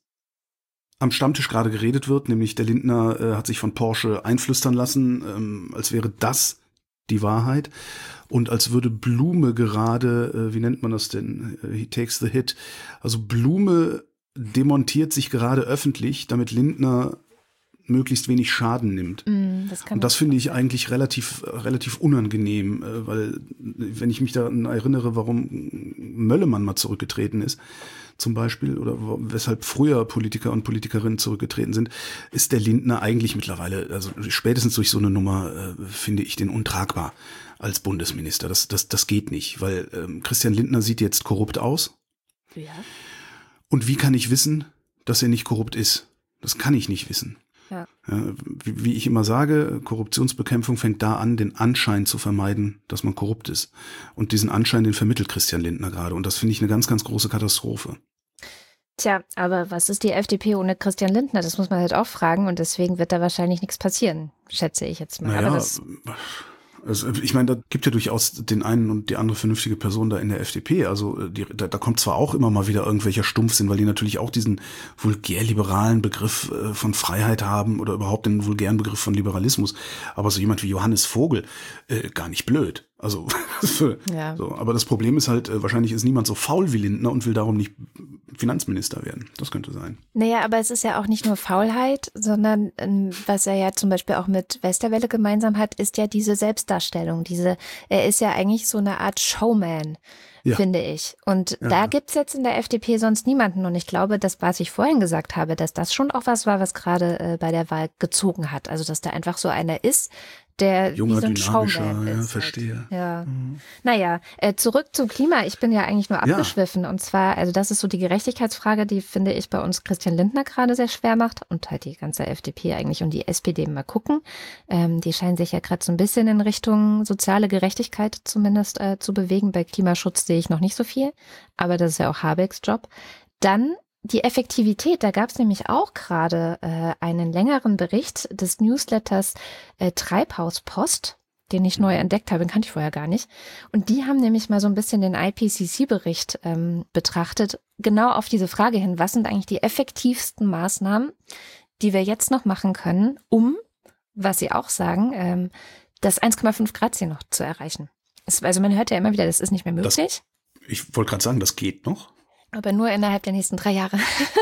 am Stammtisch gerade geredet wird, nämlich der Lindner äh, hat sich von Porsche einflüstern lassen, ähm, als wäre das die Wahrheit. Und als würde Blume gerade, äh, wie nennt man das denn? He takes the hit. Also Blume demontiert sich gerade öffentlich, damit Lindner möglichst wenig Schaden nimmt. Mm, das kann Und das finde ich eigentlich relativ, relativ unangenehm, äh, weil wenn ich mich daran erinnere, warum Möllemann mal zurückgetreten ist, zum Beispiel, oder weshalb früher Politiker und Politikerinnen zurückgetreten sind, ist der Lindner eigentlich mittlerweile, also spätestens durch so eine Nummer, äh, finde ich den untragbar als Bundesminister. Das, das, das geht nicht, weil ähm, Christian Lindner sieht jetzt korrupt aus. Ja. Und wie kann ich wissen, dass er nicht korrupt ist? Das kann ich nicht wissen. Ja. Ja, wie, wie ich immer sage, Korruptionsbekämpfung fängt da an, den Anschein zu vermeiden, dass man korrupt ist. Und diesen Anschein, den vermittelt Christian Lindner gerade. Und das finde ich eine ganz, ganz große Katastrophe. Tja, aber was ist die F D P ohne Christian Lindner? Das muss man halt auch fragen. Und deswegen wird da wahrscheinlich nichts passieren, schätze ich jetzt mal. Naja, aber das also ich meine, da gibt ja durchaus den einen und die andere vernünftige Person da in der F D P. Also die, da, da kommt zwar auch immer mal wieder irgendwelcher Stumpfsinn, weil die natürlich auch diesen vulgär-liberalen Begriff äh, von Freiheit haben oder überhaupt den vulgären Begriff von Liberalismus. Aber so jemand wie Johannes Vogel, äh, gar nicht blöd. Also, ja. so, aber das Problem ist halt, äh, wahrscheinlich ist niemand so faul wie Lindner und will darum nicht Finanzminister werden. Das könnte sein. Naja, aber es ist ja auch nicht nur Faulheit, sondern ähm, was er ja zum Beispiel auch mit Westerwelle gemeinsam hat, ist ja diese Selbstdarstellung. Diese, er ist ja eigentlich so eine Art Showman, ja. finde ich. Und ja. da gibt's jetzt in der F D P sonst niemanden. Und ich glaube, das, was ich vorhin gesagt habe, dass das schon auch was war, was gerade äh, bei der Wahl gezogen hat. Also, dass da einfach so einer ist, der junger, wie so ein Showman ist. Ja, verstehe. Halt. Ja. Mhm. Naja, äh, zurück zum Klima. Ich bin ja eigentlich nur abgeschwiffen. Ja. Und zwar, also das ist so die Gerechtigkeitsfrage, die, finde ich, bei uns Christian Lindner gerade sehr schwer macht und halt die ganze F D P eigentlich und die S P D mal gucken. Ähm, die scheinen sich ja gerade so ein bisschen in Richtung soziale Gerechtigkeit zumindest äh, zu bewegen. Bei Klimaschutz sehe ich noch nicht so viel, aber das ist ja auch Habecks Job. Dann die Effektivität, da gab es nämlich auch gerade äh, einen längeren Bericht des Newsletters äh, Treibhauspost, den ich neu entdeckt habe, den kannte ich vorher gar nicht. Und die haben nämlich mal so ein bisschen den I P C C-Bericht ähm, betrachtet, genau auf diese Frage hin, was sind eigentlich die effektivsten Maßnahmen, die wir jetzt noch machen können, um, was sie auch sagen, ähm, das eins Komma fünf Grad Ziel noch zu erreichen. Es, also man hört ja immer wieder, das ist nicht mehr möglich. Das, ich wollte gerade sagen, das geht noch. Aber nur innerhalb der nächsten drei Jahre.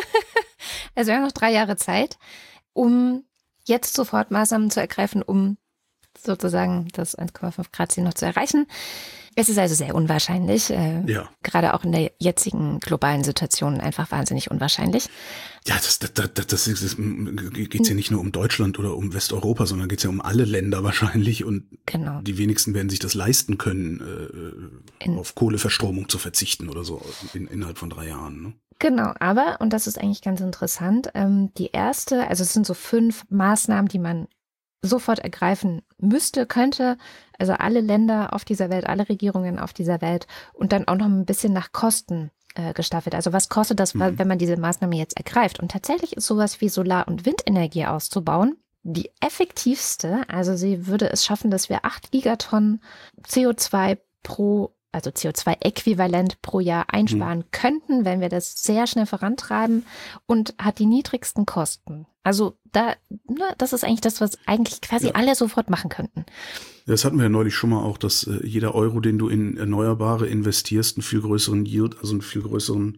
Also wir haben noch drei Jahre Zeit, um jetzt sofort Maßnahmen zu ergreifen, um sozusagen das eins Komma fünf Grad Ziel noch zu erreichen. Es ist also sehr unwahrscheinlich, äh, ja. gerade auch in der jetzigen globalen Situation einfach wahnsinnig unwahrscheinlich. Ja, das, das, das, das, das geht es ja nicht nur um Deutschland oder um Westeuropa, sondern geht es ja um alle Länder wahrscheinlich und genau. Die wenigsten werden sich das leisten können, äh, in, auf Kohleverstromung zu verzichten oder so in, innerhalb von drei Jahren. Ne? Genau, aber, und das ist eigentlich ganz interessant, ähm, die erste, also es sind so fünf Maßnahmen, die man sofort ergreifen müsste, könnte, also alle Länder auf dieser Welt, alle Regierungen auf dieser Welt und dann auch noch ein bisschen nach Kosten äh, gestaffelt. Also was kostet das, mhm. wenn man diese Maßnahme jetzt ergreift? Und tatsächlich ist sowas wie Solar- und Windenergie auszubauen die effektivste, also sie würde es schaffen, dass wir acht Gigatonnen C O zwei pro also C O zwei Äquivalent pro Jahr einsparen mhm. könnten, wenn wir das sehr schnell vorantreiben und hat die niedrigsten Kosten. Also da, ne, das ist eigentlich das, was eigentlich quasi ja. alle sofort machen könnten. Das hatten wir ja neulich schon mal auch, dass äh, jeder Euro, den du in Erneuerbare investierst, einen viel größeren Yield, also einen viel größeren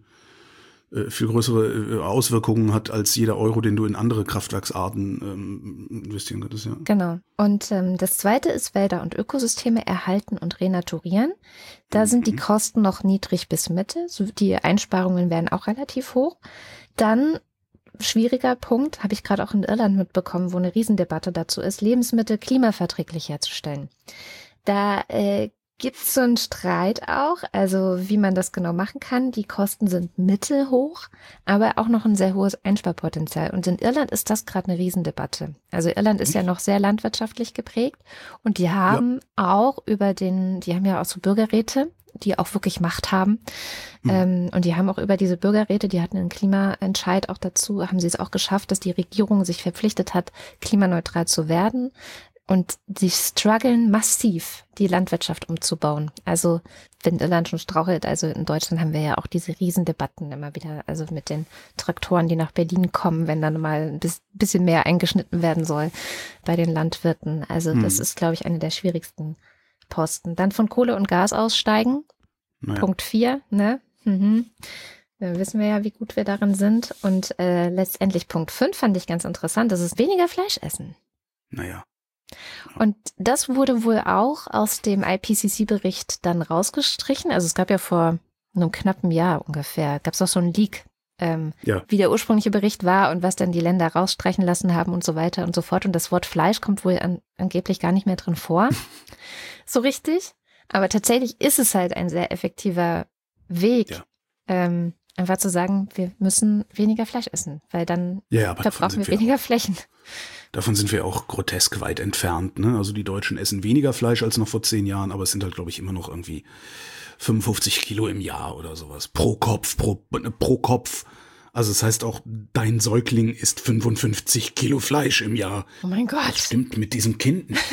viel größere Auswirkungen hat als jeder Euro, den du in andere Kraftwerksarten ähm, investieren könntest. Ja. Genau. Und ähm, das Zweite ist Wälder und Ökosysteme erhalten und renaturieren. Da mhm. sind die Kosten noch niedrig bis Mitte. So, die Einsparungen werden auch relativ hoch. Dann, schwieriger Punkt, habe ich gerade auch in Irland mitbekommen, wo eine Riesendebatte dazu ist, Lebensmittel klimaverträglich herzustellen. Da äh, gibt es so einen Streit auch, also wie man das genau machen kann. Die Kosten sind mittelhoch, aber auch noch ein sehr hohes Einsparpotenzial. Und in Irland ist das gerade eine Riesendebatte. Also Irland ist ja noch sehr landwirtschaftlich geprägt und die haben ja. auch über den, die haben ja auch so Bürgerräte, die auch wirklich Macht haben. Mhm. Ähm, und die haben auch über diese Bürgerräte, die hatten einen Klimaentscheid auch dazu, haben sie es auch geschafft, dass die Regierung sich verpflichtet hat, klimaneutral zu werden. Und sie strugglen massiv, die Landwirtschaft umzubauen. Also wenn Irland schon strauchelt, also in Deutschland haben wir ja auch diese Riesendebatten immer wieder, also mit den Traktoren, die nach Berlin kommen, wenn dann mal ein bisschen mehr eingeschnitten werden soll bei den Landwirten. Also hm. das ist, glaube ich, eine der schwierigsten Posten. Dann von Kohle und Gas aussteigen. Naja. Punkt vier, ne? Mhm. Dann wissen wir ja, wie gut wir darin sind. Und äh, letztendlich Punkt fünf fand ich ganz interessant, das ist weniger Fleisch essen. Naja. Und das wurde wohl auch aus dem I P C C-Bericht dann rausgestrichen. Also es gab ja vor einem knappen Jahr ungefähr, gab es auch so einen Leak, ähm, ja. wie der ursprüngliche Bericht war und was dann die Länder rausstreichen lassen haben und so weiter und so fort. Und das Wort Fleisch kommt wohl an, angeblich gar nicht mehr drin vor, so richtig. Aber tatsächlich ist es halt ein sehr effektiver Weg, ja. ähm, einfach zu sagen, wir müssen weniger Fleisch essen, weil dann ja, verbrauchen wir weniger Flächen. Davon sind wir auch grotesk weit entfernt. Ne? Also die Deutschen essen weniger Fleisch als noch vor zehn Jahren, aber es sind halt, glaube ich, immer noch irgendwie fünfundfünfzig Kilo im Jahr oder sowas. Pro Kopf, pro, pro Kopf. Also das heißt auch, dein Säugling isst fünfundfünfzig Kilo Fleisch im Jahr. Oh mein Gott. Was stimmt mit diesem Kind nicht?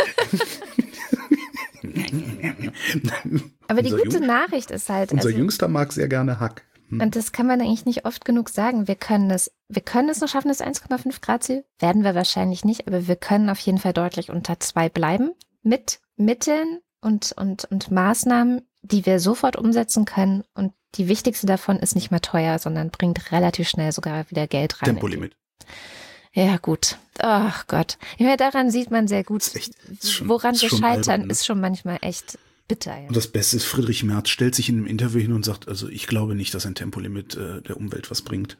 Aber die gute Jung, Nachricht ist halt. Unser also, Jüngster mag sehr gerne Hack. Hm. Und das kann man eigentlich nicht oft genug sagen. Wir können es, wir können es noch schaffen, das eins Komma fünf Grad Ziel. Werden wir wahrscheinlich nicht, aber wir können auf jeden Fall deutlich unter zwei bleiben. Mit Mitteln und, und, und Maßnahmen, die wir sofort umsetzen können. Und die wichtigste davon ist nicht mehr teuer, sondern bringt relativ schnell sogar wieder Geld rein. Tempolimit. Ja, gut. Ach Gott. Ich meine, daran sieht man sehr gut, ist echt, ist schon, woran ist wir schon scheitern, albern, ne? Ist schon manchmal echt bitter. Ja. Und das Beste ist, Friedrich Merz stellt sich in einem Interview hin und sagt, also ich glaube nicht, dass ein Tempolimit äh, der Umwelt was bringt.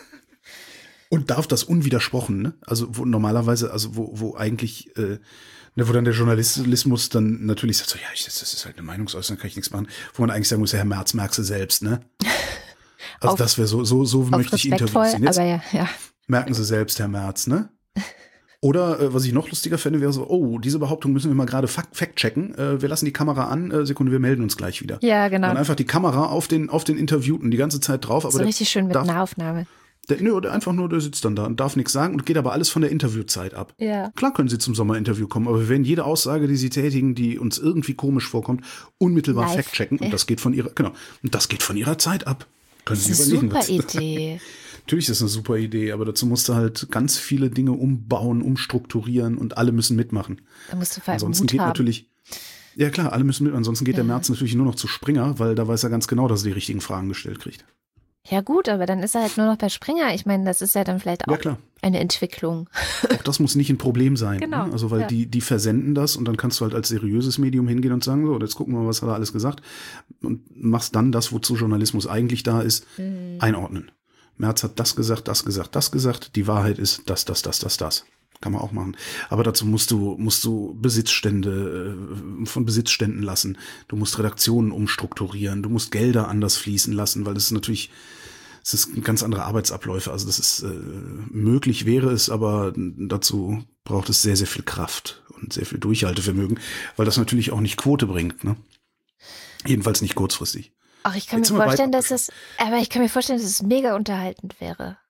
Und darf das unwidersprochen, ne? Also wo normalerweise, also wo, wo eigentlich, äh, ne, wo dann der Journalismus dann natürlich sagt, so ja, ich, das ist halt eine Meinungsäußerung, kann ich nichts machen, wo man eigentlich sagen muss, ja, Herr Merz, merkst du selbst, ne? Also auf, das wäre so, so, so möchte ich Interviews sehen. Jetzt aber ja, ja. Merken Sie selbst, Herr Merz, ne? Oder, äh, was ich noch lustiger fände, wäre so, oh, diese Behauptung müssen wir mal gerade fact-checken. Äh, wir lassen die Kamera an, äh, Sekunde, wir melden uns gleich wieder. Ja, genau. Und einfach die Kamera auf den, auf den Interviewten die ganze Zeit drauf. Aber so richtig schön mit darf, Nahaufnahme. Der, nö, der einfach nur, der sitzt dann da und darf nichts sagen und geht aber alles von der Interviewzeit ab. Ja. Klar können Sie zum Sommerinterview kommen, aber wir werden jede Aussage, die Sie tätigen, die uns irgendwie komisch vorkommt, unmittelbar fact-checken. Und das geht von ihrer, genau, und das geht von ihrer Zeit ab. Können Sie überlegen. Das ist eine super Idee. Natürlich ist das eine super Idee, aber dazu musst du halt ganz viele Dinge umbauen, umstrukturieren und alle müssen mitmachen. Da musst du vor allem Ansonsten Mut geht haben. natürlich, ja klar, alle müssen mitmachen. Ansonsten geht ja. der Merz natürlich nur noch zu Springer, weil da weiß er ganz genau, dass er die richtigen Fragen gestellt kriegt. Ja gut, aber dann ist er halt nur noch bei Springer. Ich meine, das ist ja dann vielleicht auch ja, klar. eine Entwicklung. Auch das muss nicht ein Problem sein. Genau. Ne? Also weil ja. die, die versenden das und dann kannst du halt als seriöses Medium hingehen und sagen, so, jetzt gucken wir mal, was hat er alles gesagt und machst dann das, wozu Journalismus eigentlich da ist, mhm. einordnen. Merz hat das gesagt, das gesagt, das gesagt. Die Wahrheit ist das, das, das, das, das. Kann man auch machen. Aber dazu musst du, musst du Besitzstände, äh, von Besitzständen lassen. Du musst Redaktionen umstrukturieren. Du musst Gelder anders fließen lassen, weil das ist natürlich, es ist ganz andere Arbeitsabläufe. Also das ist, äh, möglich wäre es, aber dazu braucht es sehr, sehr viel Kraft und sehr viel Durchhaltevermögen, weil das natürlich auch nicht Quote bringt, ne? Jedenfalls nicht kurzfristig. Ach, ich kann Jetzt mir vorstellen, dass es, aber ich kann mir vorstellen, dass es mega unterhaltend wäre.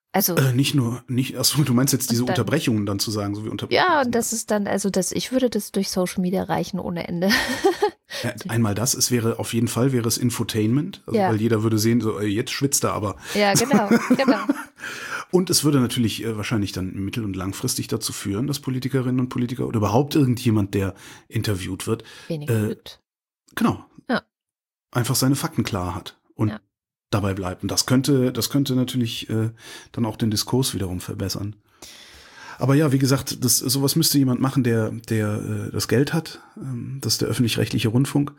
Also Äh, nicht nur, nicht, achso, du meinst jetzt diese dann, Unterbrechungen dann zu sagen, so wie Unterbrechungen. Ja, und das ist dann, also das, ich würde das durch Social Media reichen ohne Ende. Ja, einmal das, es wäre, auf jeden Fall wäre es Infotainment, also ja. weil jeder würde sehen, so, jetzt schwitzt er aber. Ja, genau, genau. Und es würde natürlich äh, wahrscheinlich dann mittel- und langfristig dazu führen, dass Politikerinnen und Politiker oder überhaupt irgendjemand, der interviewt wird, Wenig äh, lügt. genau, ja. einfach seine Fakten klar hat und ja. dabei bleibt. Und das könnte, das könnte natürlich äh, dann auch den Diskurs wiederum verbessern. Aber ja, wie gesagt, das, sowas müsste jemand machen, der, der äh, das Geld hat. Ähm, das ist der öffentlich-rechtliche Rundfunk.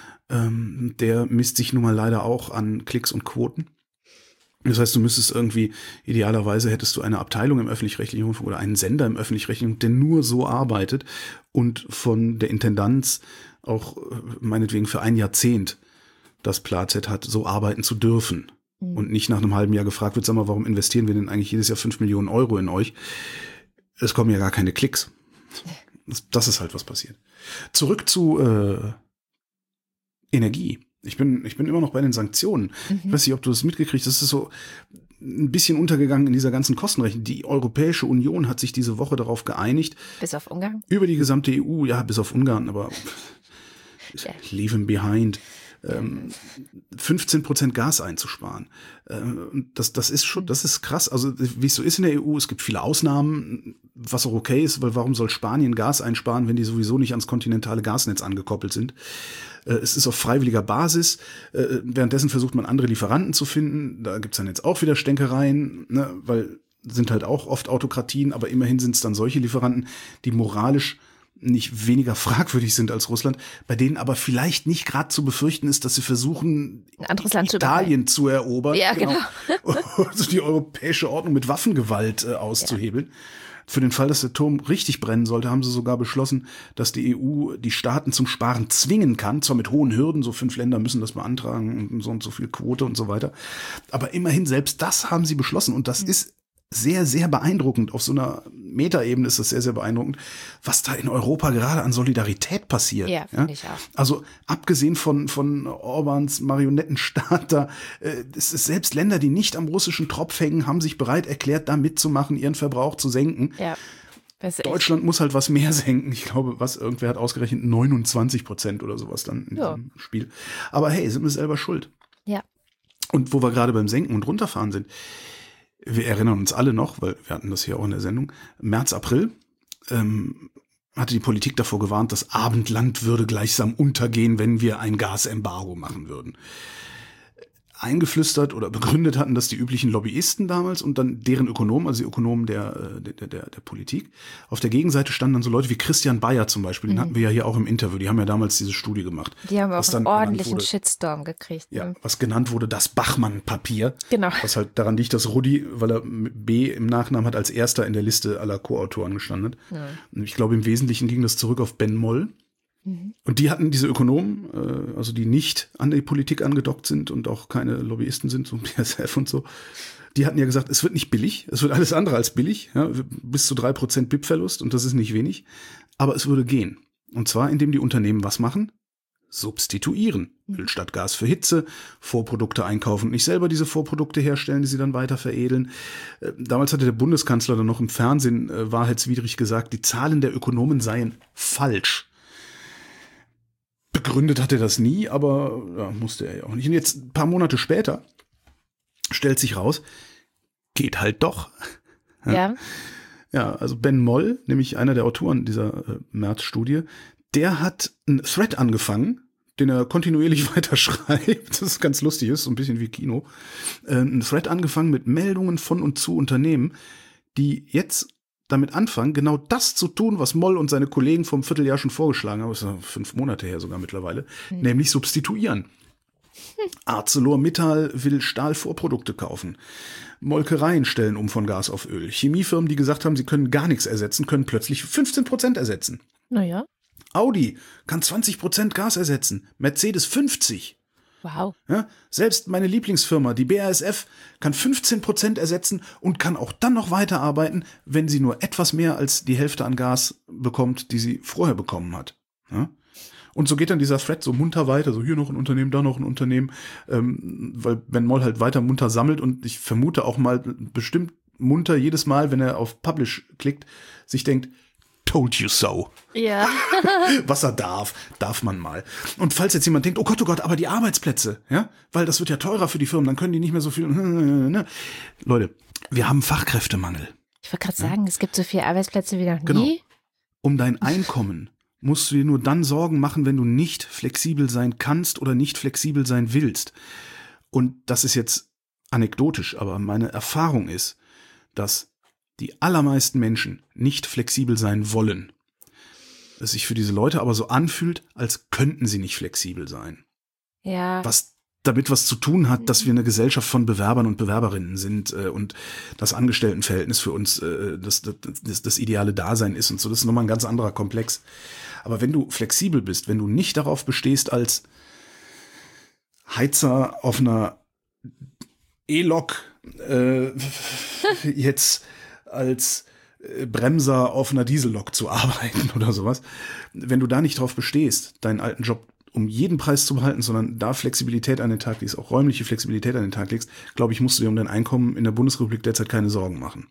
Ähm, der misst sich nun mal leider auch an Klicks und Quoten. Das heißt, du müsstest irgendwie, idealerweise hättest du eine Abteilung im öffentlich-rechtlichen Rundfunk oder einen Sender im öffentlich-rechtlichen, der nur so arbeitet und von der Intendanz auch meinetwegen für ein Jahrzehnt das Platzett hat, so arbeiten zu dürfen. Mhm. Und nicht nach einem halben Jahr gefragt wird, sag mal, warum investieren wir denn eigentlich jedes Jahr fünf Millionen Euro in euch? Es kommen ja gar keine Klicks. Das, das ist halt, was passiert. Zurück zu äh, Energie. Ich bin, ich bin immer noch bei den Sanktionen. Mhm. Ich weiß nicht, ob du das mitgekriegt hast. Das ist so ein bisschen untergegangen in dieser ganzen Kostenrechnung. Die Europäische Union hat sich diese Woche darauf geeinigt. Bis auf Ungarn? Über die gesamte E U, ja, bis auf Ungarn, aber ja. Leave them behind. Ähm, fünfzehn Prozent Gas einzusparen. Ähm, das, das ist schon, das ist krass. Also, wie es so ist in der E U, es gibt viele Ausnahmen, was auch okay ist, weil warum soll Spanien Gas einsparen, wenn die sowieso nicht ans kontinentale Gasnetz angekoppelt sind? Äh, es ist auf freiwilliger Basis. Äh, währenddessen versucht man andere Lieferanten zu finden. Da gibt's dann jetzt auch wieder Stänkereien, ne, weil sind halt auch oft Autokratien, aber immerhin sind es dann solche Lieferanten, die moralisch nicht weniger fragwürdig sind als Russland, bei denen aber vielleicht nicht gerade zu befürchten ist, dass sie versuchen, ein anderes Land Italien zu, zu erobern. Ja, genau. genau. Also die europäische Ordnung mit Waffengewalt äh, auszuhebeln. Ja. Für den Fall, dass der Turm richtig brennen sollte, haben sie sogar beschlossen, dass die E U die Staaten zum Sparen zwingen kann, zwar mit hohen Hürden, so fünf Länder müssen das beantragen und so und so viel Quote und so weiter. Aber immerhin, selbst das haben sie beschlossen und das mhm. ist sehr, sehr beeindruckend. Auf so einer Metaebene ist das sehr, sehr beeindruckend, was da in Europa gerade an Solidarität passiert. Ja, finde ja? ich auch. Also abgesehen von, von Orbáns Marionettenstaat, da äh, es ist selbst Länder, die nicht am russischen Tropf hängen, haben sich bereit erklärt, da mitzumachen, ihren Verbrauch zu senken. Ja. Deutschland muss halt was mehr senken. Ich glaube, was irgendwer hat ausgerechnet, neunundzwanzig Prozent oder sowas dann in ja. diesem Spiel. Aber hey, sind wir selber schuld. Ja. Und wo wir gerade beim Senken und Runterfahren sind, wir erinnern uns alle noch, weil wir hatten das hier auch in der Sendung, März, April ähm, hatte die Politik davor gewarnt, das Abendland würde gleichsam untergehen, wenn wir ein Gasembargo machen würden. Eingeflüstert oder begründet hatten das die üblichen Lobbyisten damals und dann deren Ökonomen, also die Ökonomen der, der, der, der Politik. Auf der Gegenseite standen dann so Leute wie Christian Bayer zum Beispiel, den mhm. hatten wir ja hier auch im Interview, die haben ja damals diese Studie gemacht. Die haben auch einen ordentlichen wurde, Shitstorm gekriegt. Ja, ne? Was genannt wurde, das Bachmann-Papier. Genau. Was halt daran liegt, dass Rudi, weil er B im Nachnamen hat, als erster in der Liste aller Co-Autoren gestanden hat. Mhm. Ich glaube, im Wesentlichen ging das zurück auf Ben Moll. Und die hatten diese Ökonomen, also die nicht an die Politik angedockt sind und auch keine Lobbyisten sind, so B A S F und so, die hatten ja gesagt, es wird nicht billig, es wird alles andere als billig, ja, bis zu drei Prozent B I P-Verlust und das ist nicht wenig, aber es würde gehen. Und zwar, indem die Unternehmen was machen? Substituieren. Öl statt Gas für Hitze, Vorprodukte einkaufen und nicht selber diese Vorprodukte herstellen, die sie dann weiter veredeln. Damals hatte der Bundeskanzler dann noch im Fernsehen äh, wahrheitswidrig gesagt, die Zahlen der Ökonomen seien falsch. Begründet hat er das nie, aber ja, musste er ja auch nicht. Und jetzt ein paar Monate später stellt sich raus, geht halt doch. Ja. Ja, also Ben Moll, nämlich einer der Autoren dieser äh, März-Studie, der hat einen Thread angefangen, den er kontinuierlich weiter schreibt. Das ist ganz lustig, ist so ein bisschen wie Kino. Äh, einen Thread angefangen mit Meldungen von und zu Unternehmen, die jetzt damit anfangen, genau das zu tun, was Moll und seine Kollegen vom Vierteljahr schon vorgeschlagen haben, das ist ja fünf Monate her sogar mittlerweile, mhm. nämlich substituieren. Hm. ArcelorMittal will Stahlvorprodukte kaufen. Molkereien stellen um von Gas auf Öl. Chemiefirmen, die gesagt haben, sie können gar nichts ersetzen, können plötzlich fünfzehn Prozent ersetzen. Naja. Audi kann zwanzig Prozent Gas ersetzen. Mercedes fünfzig. Wow. Ja, selbst meine Lieblingsfirma, die B A S F, kann fünfzehn Prozent ersetzen und kann auch dann noch weiterarbeiten, wenn sie nur etwas mehr als die Hälfte an Gas bekommt, die sie vorher bekommen hat. Ja? Und so geht dann dieser Thread so munter weiter, so hier noch ein Unternehmen, da noch ein Unternehmen, ähm, weil Ben Moll halt weiter munter sammelt und ich vermute auch mal bestimmt munter jedes Mal, wenn er auf Publish klickt, sich denkt, told you so. Ja. Was er darf, darf man mal. Und falls jetzt jemand denkt, oh Gott, oh Gott, aber die Arbeitsplätze, ja, weil das wird ja teurer für die Firmen, dann können die nicht mehr so viel. Leute, wir haben Fachkräftemangel. Ich wollte gerade sagen, ja? Es gibt so viele Arbeitsplätze wie noch nie. Genau. Um dein Einkommen musst du dir nur dann Sorgen machen, wenn du nicht flexibel sein kannst oder nicht flexibel sein willst. Und das ist jetzt anekdotisch, aber meine Erfahrung ist, dass die allermeisten Menschen nicht flexibel sein wollen. Es sich für diese Leute aber so anfühlt, als könnten sie nicht flexibel sein. Ja. Was damit was zu tun hat, dass wir eine Gesellschaft von Bewerbern und Bewerberinnen sind äh, und das Angestelltenverhältnis für uns äh, das, das, das, das ideale Dasein ist und so. Das ist nochmal ein ganz anderer Komplex. Aber wenn du flexibel bist, wenn du nicht darauf bestehst, als Heizer auf einer E-Lok äh, jetzt als Bremser auf einer Diesellok zu arbeiten oder sowas. Wenn du da nicht drauf bestehst, deinen alten Job um jeden Preis zu behalten, sondern da Flexibilität an den Tag legst, auch räumliche Flexibilität an den Tag legst, glaube ich, musst du dir um dein Einkommen in der Bundesrepublik derzeit keine Sorgen machen.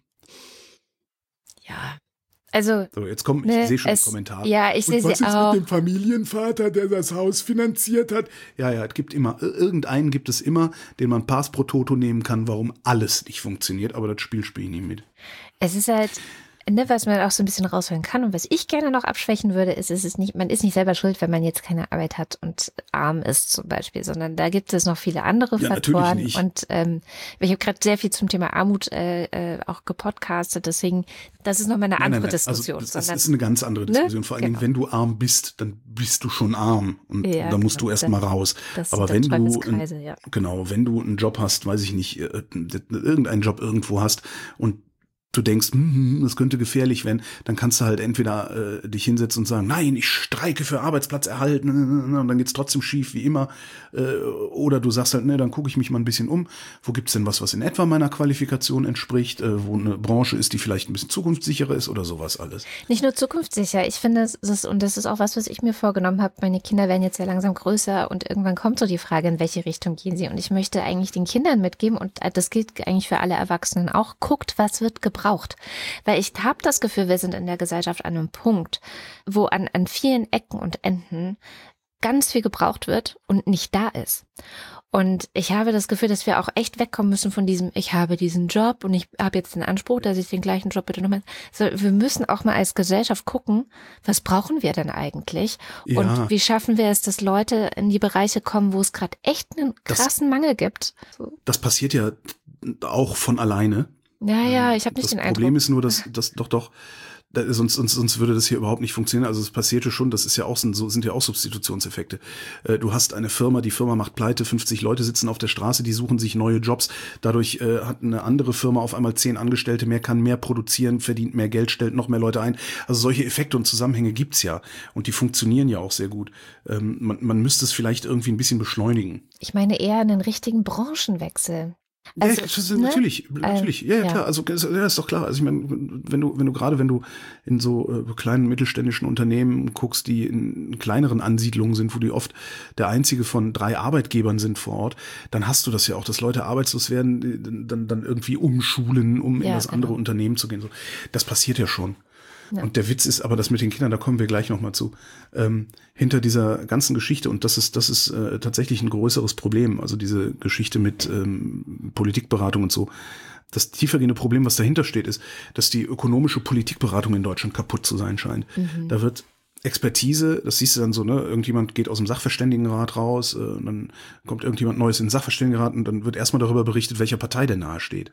Ja, also. So, jetzt kommen, ne, ich sehe schon es, die Kommentare. Ja, ich sehe sie auch. Was ist mit dem Familienvater, der das Haus finanziert hat? Ja, ja, es gibt immer, irgendeinen gibt es immer, den man Pass pro Toto nehmen kann, warum alles nicht funktioniert, aber das Spiel spiele ich nie mit. Es ist halt, ne, was man auch so ein bisschen raushören kann und was ich gerne noch abschwächen würde, ist, es ist nicht, man ist nicht selber schuld, wenn man jetzt keine Arbeit hat und arm ist zum Beispiel, sondern da gibt es noch viele andere ja, Faktoren. Nicht. Und ähm, ich habe gerade sehr viel zum Thema Armut äh, äh, auch gepodcastet, deswegen, das ist nochmal eine nein, andere nein, nein. Diskussion. Also, das sondern, ist eine ganz andere Diskussion. Ne? Vor allen genau. Dingen, wenn du arm bist, dann bist du schon arm und ja, da musst genau. du erst mal raus. Das Aber wenn du, ja. genau, wenn du einen Job hast, weiß ich nicht, irgendeinen Job irgendwo hast und du denkst, hm, das könnte gefährlich werden, dann kannst du halt entweder äh, dich hinsetzen und sagen, nein, ich streike für Arbeitsplatzerhalt und dann geht's trotzdem schief wie immer, äh, oder du sagst halt, ne, dann gucke ich mich mal ein bisschen um, wo gibt's denn was, was in etwa meiner Qualifikation entspricht, äh, wo eine Branche ist, die vielleicht ein bisschen zukunftssicherer ist oder sowas alles. Nicht nur zukunftssicher, ich finde, es ist, und das ist auch was, was ich mir vorgenommen habe, meine Kinder werden jetzt ja langsam größer und irgendwann kommt so die Frage, in welche Richtung gehen sie, und ich möchte eigentlich den Kindern mitgeben, und das gilt eigentlich für alle Erwachsenen auch, guckt, was wird gebraucht. Braucht. Weil ich habe das Gefühl, wir sind in der Gesellschaft an einem Punkt, wo an, an vielen Ecken und Enden ganz viel gebraucht wird und nicht da ist. Und ich habe das Gefühl, dass wir auch echt wegkommen müssen von diesem, ich habe diesen Job und ich habe jetzt den Anspruch, dass ich den gleichen Job bitte nochmal. So, wir müssen auch mal als Gesellschaft gucken, was brauchen wir denn eigentlich? Ja. Und wie schaffen wir es, dass Leute in die Bereiche kommen, wo es gerade echt einen krassen das, Mangel gibt? So. Das passiert ja auch von alleine. Ja, ja, ich habe nicht das den Eindruck. Das Problem ist nur, dass das doch doch da, sonst, sonst sonst würde das hier überhaupt nicht funktionieren. Also es passierte schon, das ist ja auch so sind ja auch Substitutionseffekte. Äh, du hast eine Firma, die Firma macht pleite, fünfzig Leute sitzen auf der Straße, die suchen sich neue Jobs. Dadurch äh, hat eine andere Firma auf einmal zehn Angestellte mehr, kann mehr produzieren, verdient mehr Geld, stellt noch mehr Leute ein. Also solche Effekte und Zusammenhänge gibt's ja und die funktionieren ja auch sehr gut. Ähm, man, man müsste es vielleicht irgendwie ein bisschen beschleunigen. Ich meine eher einen richtigen Branchenwechsel. Also, ja, ne? natürlich, natürlich, ja, ja, klar, also ja, ist doch klar. Also ich meine, wenn du, wenn du gerade, wenn du in so äh, kleinen mittelständischen Unternehmen guckst, die in kleineren Ansiedlungen sind, wo die oft der einzige von drei Arbeitgebern sind vor Ort, dann hast du das ja auch, dass Leute arbeitslos werden, die dann dann irgendwie umschulen, um ja, in das genau. andere Unternehmen zu gehen. So, das passiert ja schon. Ja. Und der Witz ist aber, das mit den Kindern, da kommen wir gleich nochmal zu, ähm, hinter dieser ganzen Geschichte, und das ist das ist äh, tatsächlich ein größeres Problem, also diese Geschichte mit ähm, Politikberatung und so, das tiefergehende Problem, was dahinter steht, ist, dass die ökonomische Politikberatung in Deutschland kaputt zu sein scheint. Mhm. Da wird Expertise, das siehst du dann so, ne, irgendjemand geht aus dem Sachverständigenrat raus, äh, und dann kommt irgendjemand Neues in den Sachverständigenrat und dann wird erstmal darüber berichtet, welcher Partei der nahe steht.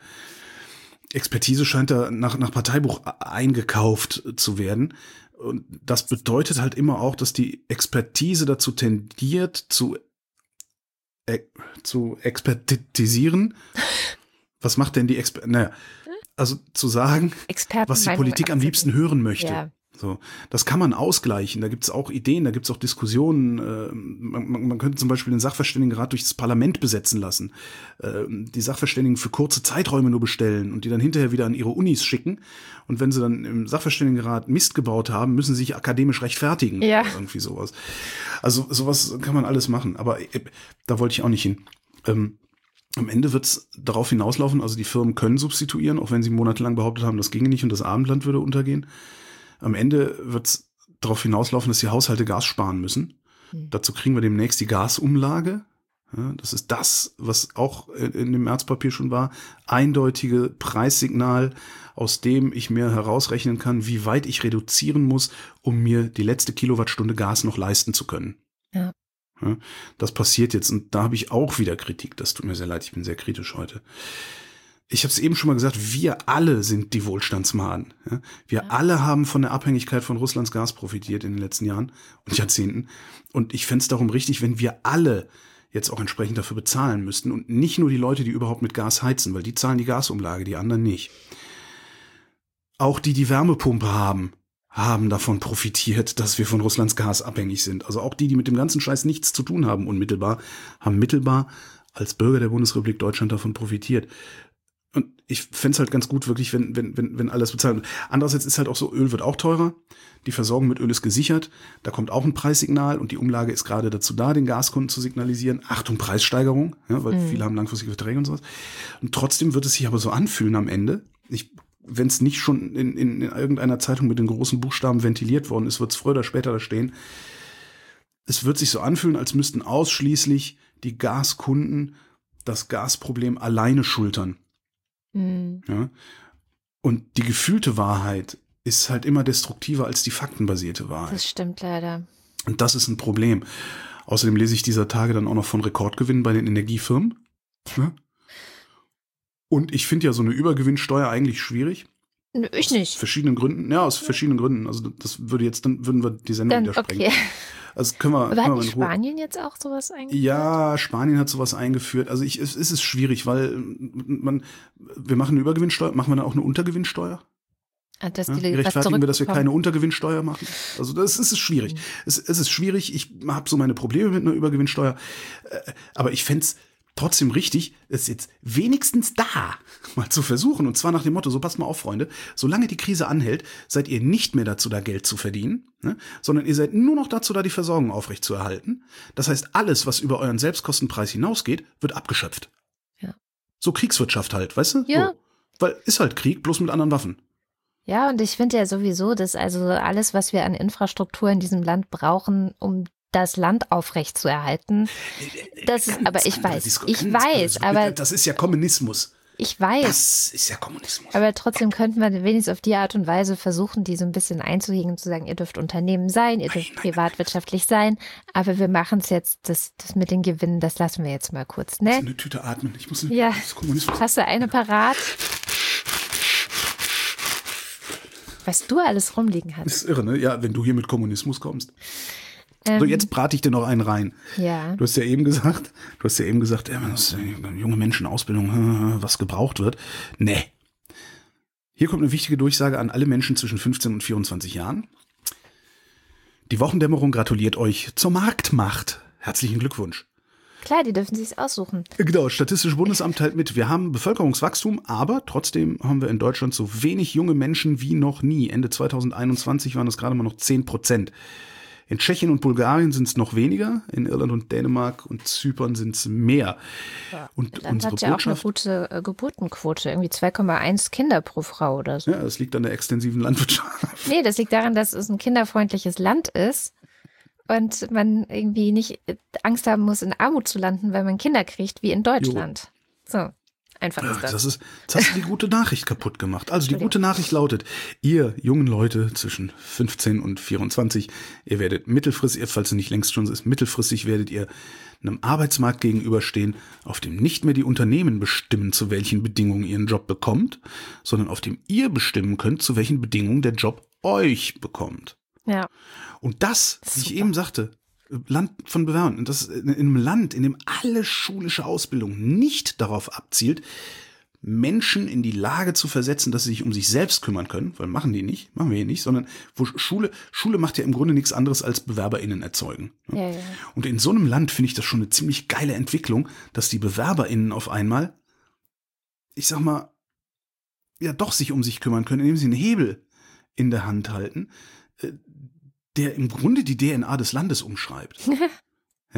Expertise scheint da nach, nach Parteibuch eingekauft zu werden. Und das bedeutet halt immer auch, dass die Expertise dazu tendiert, zu, äh, zu expertisieren. Was macht denn die Expertise? Naja, also zu sagen, Experten was die Politik am liebsten hören möchte. Ja. So, das kann man ausgleichen. Da gibt es auch Ideen, da gibt es auch Diskussionen. Äh, man, man, man könnte zum Beispiel den Sachverständigenrat durch das Parlament besetzen lassen, äh, die Sachverständigen für kurze Zeiträume nur bestellen und die dann hinterher wieder an ihre Unis schicken. Und wenn sie dann im Sachverständigenrat Mist gebaut haben, müssen sie sich akademisch rechtfertigen. Ja. Oder irgendwie sowas. Also sowas kann man alles machen. Aber äh, da wollte ich auch nicht hin. Ähm, am Ende wird es darauf hinauslaufen, also die Firmen können substituieren, auch wenn sie monatelang behauptet haben, das ginge nicht und das Abendland würde untergehen. Am Ende wird es darauf hinauslaufen, dass die Haushalte Gas sparen müssen. Mhm. Dazu kriegen wir demnächst die Gasumlage. Ja, das ist das, was auch in dem Märzpapier schon war. Eindeutige Preissignal, aus dem ich mir herausrechnen kann, wie weit ich reduzieren muss, um mir die letzte Kilowattstunde Gas noch leisten zu können. Ja. Ja, das passiert jetzt und da habe ich auch wieder Kritik. Das tut mir sehr leid, ich bin sehr kritisch heute. Ich habe es eben schon mal gesagt, wir alle sind die Wohlstandsmaden. Ja? Wir ja. alle haben von der Abhängigkeit von Russlands Gas profitiert in den letzten Jahren und Jahrzehnten. Und ich fände es darum richtig, wenn wir alle jetzt auch entsprechend dafür bezahlen müssten und nicht nur die Leute, die überhaupt mit Gas heizen, weil die zahlen die Gasumlage, die anderen nicht. Auch die, die Wärmepumpe haben, haben davon profitiert, dass wir von Russlands Gas abhängig sind. Also auch die, die mit dem ganzen Scheiß nichts zu tun haben unmittelbar, haben mittelbar als Bürger der Bundesrepublik Deutschland davon profitiert. Und ich fände es halt ganz gut, wirklich, wenn, wenn, wenn, wenn alles bezahlt wird. Andererseits ist halt auch so, Öl wird auch teurer. Die Versorgung mit Öl ist gesichert. Da kommt auch ein Preissignal und die Umlage ist gerade dazu da, den Gaskunden zu signalisieren. Achtung, Preissteigerung, ja, weil mhm. viele haben langfristige Verträge und sowas. Und trotzdem wird es sich aber so anfühlen am Ende. Ich, wenn es nicht schon in, in, in irgendeiner Zeitung mit den großen Buchstaben ventiliert worden ist, wird es früher oder später da stehen. Es wird sich so anfühlen, als müssten ausschließlich die Gaskunden das Gasproblem alleine schultern. Mhm. Ja? Und die gefühlte Wahrheit ist halt immer destruktiver als die faktenbasierte Wahrheit. Das stimmt leider. Und das ist ein Problem. Außerdem lese ich dieser Tage dann auch noch von Rekordgewinnen bei den Energiefirmen. Ja? Und ich finde ja so eine Übergewinnsteuer eigentlich schwierig. Nö, ich nicht. Aus verschiedenen Gründen. Ja, aus verschiedenen Gründen. Also das würde jetzt, dann würden wir die Sendung wieder sprengen. Okay. Also können wir, Aber können hat wir nicht Spanien jetzt auch sowas eingeführt? Ja, Spanien hat sowas eingeführt. Also ich, es, es ist schwierig, weil man, wir machen eine Übergewinnsteuer, machen wir dann auch eine Untergewinnsteuer? Ah, dass ja? die Wie rechtfertigen wir, dass wir keine Untergewinnsteuer machen? Also das ist, ist schwierig. Mhm. Es, es ist schwierig. Ich habe so meine Probleme mit einer Übergewinnsteuer. Aber ich fände es trotzdem richtig, es jetzt wenigstens da mal zu versuchen. Und zwar nach dem Motto, so passt mal auf, Freunde, solange die Krise anhält, seid ihr nicht mehr dazu da, Geld zu verdienen, ne? Sondern ihr seid nur noch dazu da, die Versorgung aufrechtzuerhalten. Das heißt, alles, was über euren Selbstkostenpreis hinausgeht, wird abgeschöpft. Ja. So Kriegswirtschaft halt, weißt du? Ja. So. Weil ist halt Krieg, bloß mit anderen Waffen. Ja, und ich finde ja sowieso, dass also alles, was wir an Infrastruktur in diesem Land brauchen, um das Land aufrecht zu erhalten. Das ist, aber ich weiß, Disku- ich weiß, aber das ist ja Kommunismus. Ich weiß. Das ist ja Kommunismus. Aber trotzdem könnten wir wenigstens auf die Art und Weise versuchen, die so ein bisschen einzuhegen und zu sagen, ihr dürft Unternehmen sein, ihr dürft nein, nein, privatwirtschaftlich nein. sein, aber wir machen es jetzt, das, das mit den Gewinnen, das lassen wir jetzt mal kurz, ne? Ich muss eine Tüte atmen. Ich muss eine, ja. Das ist Kommunismus. Hast du eine parat? Was du alles rumliegen hast. Das ist irre, ne? Ja, wenn du hier mit Kommunismus kommst. Ähm, so, jetzt brate ich dir noch einen rein. Ja. Du hast ja eben gesagt, du hast ja eben gesagt, ja, das ist junge Menschen, Ausbildung, was gebraucht wird. Nee. Hier kommt eine wichtige Durchsage an alle Menschen zwischen fünfzehn und vierundzwanzig Jahren. Die Wochendämmerung gratuliert euch zur Marktmacht. Herzlichen Glückwunsch. Klar, die dürfen sich's aussuchen. Genau, Statistische Bundesamt teilt mit, wir haben Bevölkerungswachstum, aber trotzdem haben wir in Deutschland so wenig junge Menschen wie noch nie. Ende zweitausendeinundzwanzig waren es gerade mal noch zehn Prozent. In Tschechien und Bulgarien sind es noch weniger, in Irland und Dänemark und Zypern sind es mehr. Ja. Und Irland unsere hat ja Botschaft, auch eine gute äh, Geburtenquote, irgendwie zwei Komma eins Kinder pro Frau oder so. Ja, das liegt an der extensiven Landwirtschaft. Nee, das liegt daran, dass es ein kinderfreundliches Land ist und man irgendwie nicht Angst haben muss, in Armut zu landen, weil man Kinder kriegt, wie in Deutschland. Jo. So. Einfach ist das. Das ist, jetzt hast du die gute Nachricht kaputt gemacht. Also die gute Nachricht lautet, ihr jungen Leute zwischen fünfzehn und vierundzwanzig, ihr werdet mittelfristig, falls es nicht längst schon ist, mittelfristig werdet ihr einem Arbeitsmarkt gegenüberstehen, auf dem nicht mehr die Unternehmen bestimmen, zu welchen Bedingungen ihr einen Job bekommt, sondern auf dem ihr bestimmen könnt, zu welchen Bedingungen der Job euch bekommt. Ja. Und das, wie ich eben sagte, Land von Bewerbern, das in einem Land, in dem alle schulische Ausbildung nicht darauf abzielt, Menschen in die Lage zu versetzen, dass sie sich um sich selbst kümmern können, weil machen die nicht, machen wir hier nicht, sondern wo Schule, Schule macht ja im Grunde nichts anderes als BewerberInnen erzeugen. Ja, ja. Und in so einem Land finde ich das schon eine ziemlich geile Entwicklung, dass die BewerberInnen auf einmal, ich sag mal, ja doch sich um sich kümmern können, indem sie einen Hebel in der Hand halten, der im Grunde die D N A des Landes umschreibt. Ja,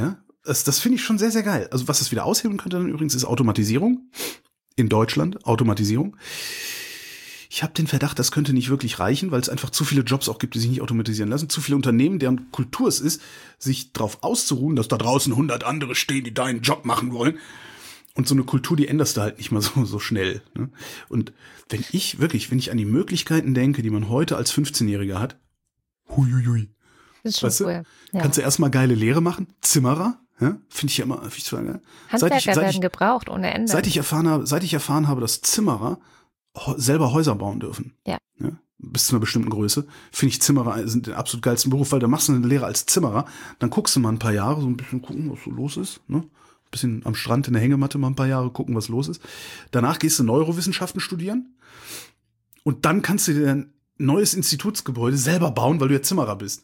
Das, das finde ich schon sehr, sehr geil. Also was das wieder aushebeln könnte dann übrigens ist Automatisierung. In Deutschland, Automatisierung. Ich habe den Verdacht, das könnte nicht wirklich reichen, weil es einfach zu viele Jobs auch gibt, die sich nicht automatisieren lassen. Zu viele Unternehmen, deren Kultur es ist, sich darauf auszuruhen, dass da draußen hundert andere stehen, die deinen Job machen wollen. Und so eine Kultur, die änderst du halt nicht mal so, so schnell. Ne? Und wenn ich wirklich, wenn ich an die Möglichkeiten denke, die man heute als fünfzehnjähriger hat, huiuiui. Das ist schon weißt du, cool. Ja. Kannst du erstmal geile Lehre machen, Zimmerer, ja? Finde ich ja immer, find ich zwar geil. Handwerker seit ich, seit werden ich, gebraucht ohne Ende. Seit ich erfahren habe, seit ich erfahren habe, dass Zimmerer selber Häuser bauen dürfen. Ja. ja bis zu einer bestimmten Größe. Finde ich Zimmerer sind den absolut geilsten Beruf, weil da machst du eine Lehre als Zimmerer, dann guckst du mal ein paar Jahre, so ein bisschen gucken, was so los ist, ne? Bisschen am Strand in der Hängematte mal ein paar Jahre gucken, was los ist. Danach gehst du Neurowissenschaften studieren und dann kannst du dir ein neues Institutsgebäude selber bauen, weil du ja Zimmerer bist.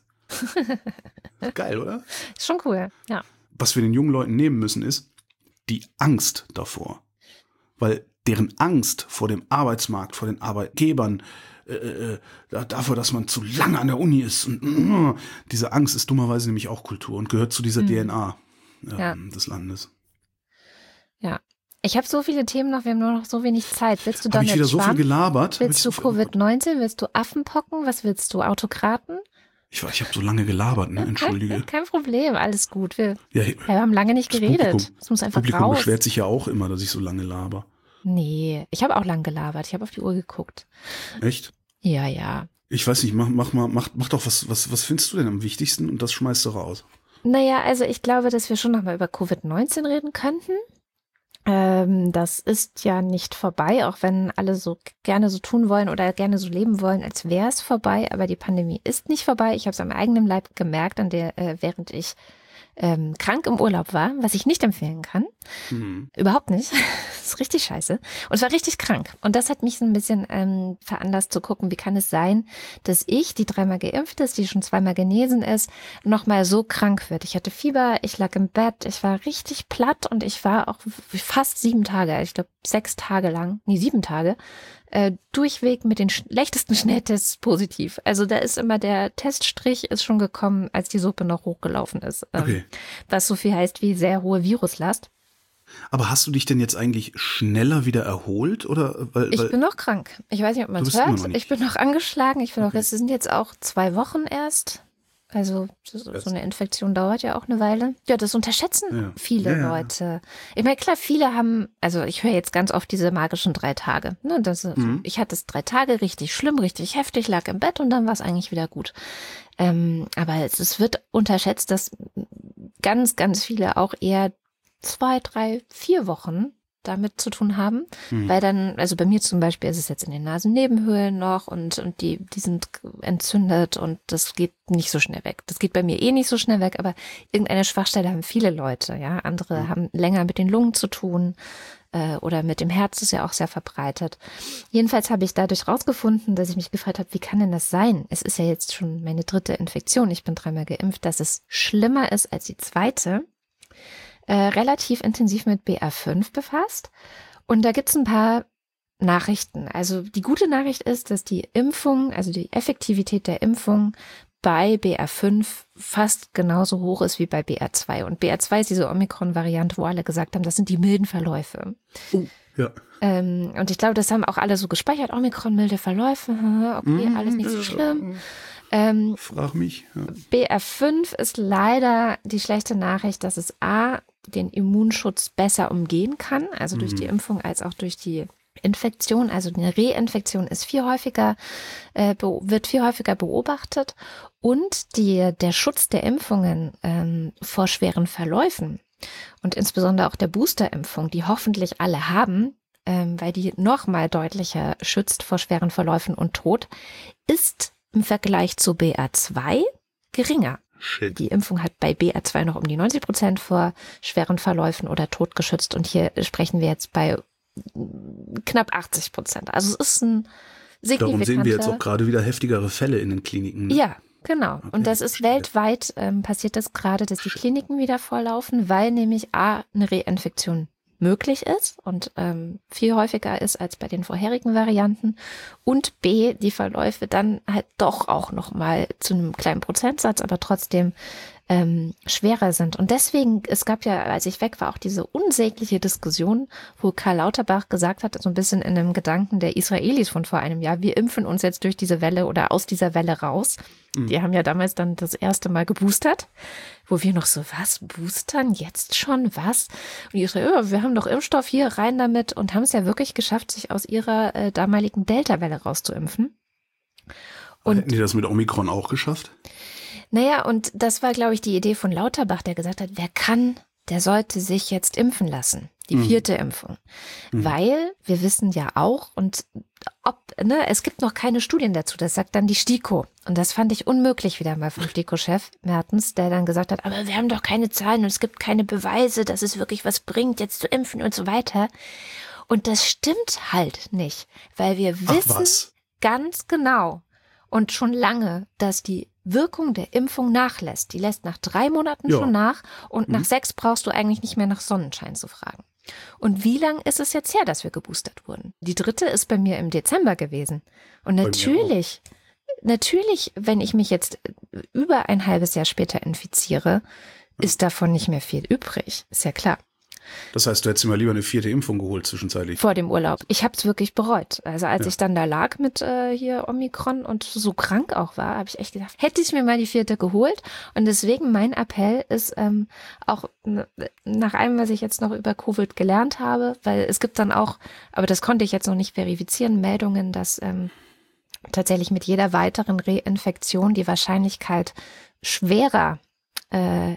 Geil, oder? Ist schon cool, ja. Was wir den jungen Leuten nehmen müssen, ist die Angst davor. Weil deren Angst vor dem Arbeitsmarkt, vor den Arbeitgebern, äh, äh, dafür, dass man zu lange an der Uni ist. Und, äh, diese Angst ist dummerweise nämlich auch Kultur und gehört zu dieser mhm. D N A äh, ja. des Landes. Ja. Ich habe so viele Themen noch, wir haben nur noch so wenig Zeit. Willst du Donald Donald Trump? Habe ich wieder so viel gelabert? Willst du so Covid neunzehn? Willst du Affenpocken? Was willst du? Autokraten? Ich, ich habe so lange gelabert, ne? Entschuldige. Kein Problem, alles gut. Wir, ja, wir haben lange nicht geredet. Es muss einfach Publikum raus. beschwert sich ja auch immer, dass ich so lange laber. Nee, ich habe auch lang gelabert. Ich habe auf die Uhr geguckt. Echt? Ja, ja. Ich weiß nicht, mach, mach mal, mach, mach doch was, was, was findest du denn am wichtigsten und das schmeißt du raus? Naja, also ich glaube, dass wir schon noch mal über Covid neunzehn reden könnten. Ähm, das ist ja nicht vorbei, auch wenn alle so gerne so tun wollen oder gerne so leben wollen, als wäre es vorbei. Aber die Pandemie ist nicht vorbei. Ich habe es am eigenen Leib gemerkt, an der, äh, während ich ähm, krank im Urlaub war, was ich nicht empfehlen kann. Mhm. Überhaupt nicht. Das ist richtig scheiße. Und es war richtig krank. Und das hat mich so ein bisschen ähm, veranlasst zu gucken, wie kann es sein, dass ich, die dreimal geimpft ist, die schon zweimal genesen ist, nochmal so krank wird. Ich hatte Fieber, ich lag im Bett, ich war richtig platt und ich war auch fast sieben Tage, ich glaube sechs Tage lang, nee, sieben Tage, äh, durchweg mit den schlechtesten Schnelltests positiv. Also da ist immer der Teststrich ist schon gekommen, als die Suppe noch hochgelaufen ist. Ähm, okay. Was so viel heißt wie sehr hohe Viruslast. Aber hast du dich denn jetzt eigentlich schneller wieder erholt? Oder, weil, ich weil bin noch krank. Ich weiß nicht, ob man es hört. Ich bin noch angeschlagen. Ich bin okay. noch, es sind jetzt auch zwei Wochen erst. Also so, so eine Infektion dauert ja auch eine Weile. Ja, das unterschätzen ja. viele ja, ja. Leute. Ich meine, klar, viele haben, also ich höre jetzt ganz oft diese magischen drei Tage. Ne, das, mhm. Ich hatte es drei Tage richtig schlimm, richtig heftig, lag im Bett und dann war es eigentlich wieder gut. Ähm, aber es, es wird unterschätzt, dass ganz, ganz viele auch eher zwei, drei, vier Wochen damit zu tun haben, mhm. weil dann, also bei mir zum Beispiel ist es jetzt in den Nasennebenhöhlen noch und, und die, die sind entzündet und das geht nicht so schnell weg. Das geht bei mir eh nicht so schnell weg, aber irgendeine Schwachstelle haben viele Leute, ja. Andere mhm. haben länger mit den Lungen zu tun äh, oder mit dem Herz ist ja auch sehr verbreitet. Jedenfalls habe ich dadurch rausgefunden, dass ich mich gefragt habe, wie kann denn das sein? Es ist ja jetzt schon meine dritte Infektion, ich bin dreimal geimpft, dass es schlimmer ist als die zweite. Äh, relativ intensiv mit B A fünf befasst. Und da gibt's ein paar Nachrichten. Also die gute Nachricht ist, dass die Impfung, also die Effektivität der Impfung bei B A fünf fast genauso hoch ist wie bei B A zwei. Und B A zwei ist diese Omikron-Variante, wo alle gesagt haben, das sind die milden Verläufe. Oh, ja. Ähm, und ich glaube, das haben auch alle so gespeichert. Omikron, milde Verläufe, okay, mm, alles nicht so schlimm. Ähm, Frag mich. Ja. B A fünf ist leider die schlechte Nachricht, dass es A, den Immunschutz besser umgehen kann, also mhm. durch die Impfung als auch durch die Infektion. Also eine Reinfektion ist viel häufiger, äh, be- wird viel häufiger beobachtet und die, der Schutz der Impfungen ähm, vor schweren Verläufen und insbesondere auch der Boosterimpfung, die hoffentlich alle haben, ähm, weil die nochmal deutlicher schützt vor schweren Verläufen und Tod, ist im Vergleich zu B A zwei geringer. Shit. Die Impfung hat bei B A zwei noch um die neunzig Prozent vor schweren Verläufen oder Tod geschützt und hier sprechen wir jetzt bei knapp achtzig Prozent. Also es ist ein signifikanter... Darum sehen wir jetzt auch gerade wieder heftigere Fälle in den Kliniken. Ne? Ja, genau. Okay. Und das ist weltweit ähm, passiert das gerade, dass die Kliniken wieder volllaufen, weil nämlich A, eine Reinfektion möglich ist und ähm, viel häufiger ist als bei den vorherigen Varianten und B, die Verläufe dann halt doch auch nochmal zu einem kleinen Prozentsatz, aber trotzdem ähm, schwerer sind. Und deswegen, es gab ja, als ich weg war, auch diese unsägliche Diskussion, wo Karl Lauterbach gesagt hat, so ein bisschen in dem Gedanken der Israelis von vor einem Jahr, wir impfen uns jetzt durch diese Welle oder aus dieser Welle raus. Mhm. Die haben ja damals dann das erste Mal geboostert, wo wir noch so, was, boostern? Jetzt schon, was? Und die Israelis, ja, wir haben doch Impfstoff hier, rein damit, und haben es ja wirklich geschafft, sich aus ihrer äh, damaligen Delta-Welle rauszuimpfen. Und hätten die das mit Omikron auch geschafft? Naja, und das war, glaube ich, die Idee von Lauterbach, der gesagt hat, wer kann, der sollte sich jetzt impfen lassen. Die vierte mhm. Impfung. Mhm. Weil wir wissen ja auch, und ob, ne, es gibt noch keine Studien dazu, das sagt dann die STIKO. Und das fand ich unmöglich wieder mal vom STIKO-Chef Mertens, der dann gesagt hat, aber wir haben doch keine Zahlen und es gibt keine Beweise, dass es wirklich was bringt, jetzt zu impfen und so weiter. Und das stimmt halt nicht, weil wir wissen ganz genau und schon lange, dass die Wirkung der Impfung nachlässt. Die lässt nach drei Monaten ja. schon nach und mhm. nach sechs brauchst du eigentlich nicht mehr nach Sonnenschein zu fragen. Und wie lang ist es jetzt her, dass wir geboostert wurden? Die dritte ist bei mir im Dezember gewesen. Und natürlich, natürlich, wenn ich mich jetzt über ein halbes Jahr später infiziere, ist davon nicht mehr viel übrig. Ist ja klar. Das heißt, du hättest immer lieber eine vierte Impfung geholt zwischenzeitlich. Vor dem Urlaub. Ich habe es wirklich bereut. Also als ja. ich dann da lag mit äh, hier Omikron und so krank auch war, habe ich echt gedacht, hätte ich mir mal die vierte geholt. Und deswegen mein Appell ist ähm, auch n- nach allem, was ich jetzt noch über Covid gelernt habe, weil es gibt dann auch, aber das konnte ich jetzt noch nicht verifizieren, Meldungen, dass ähm, tatsächlich mit jeder weiteren Reinfektion die Wahrscheinlichkeit schwerer äh,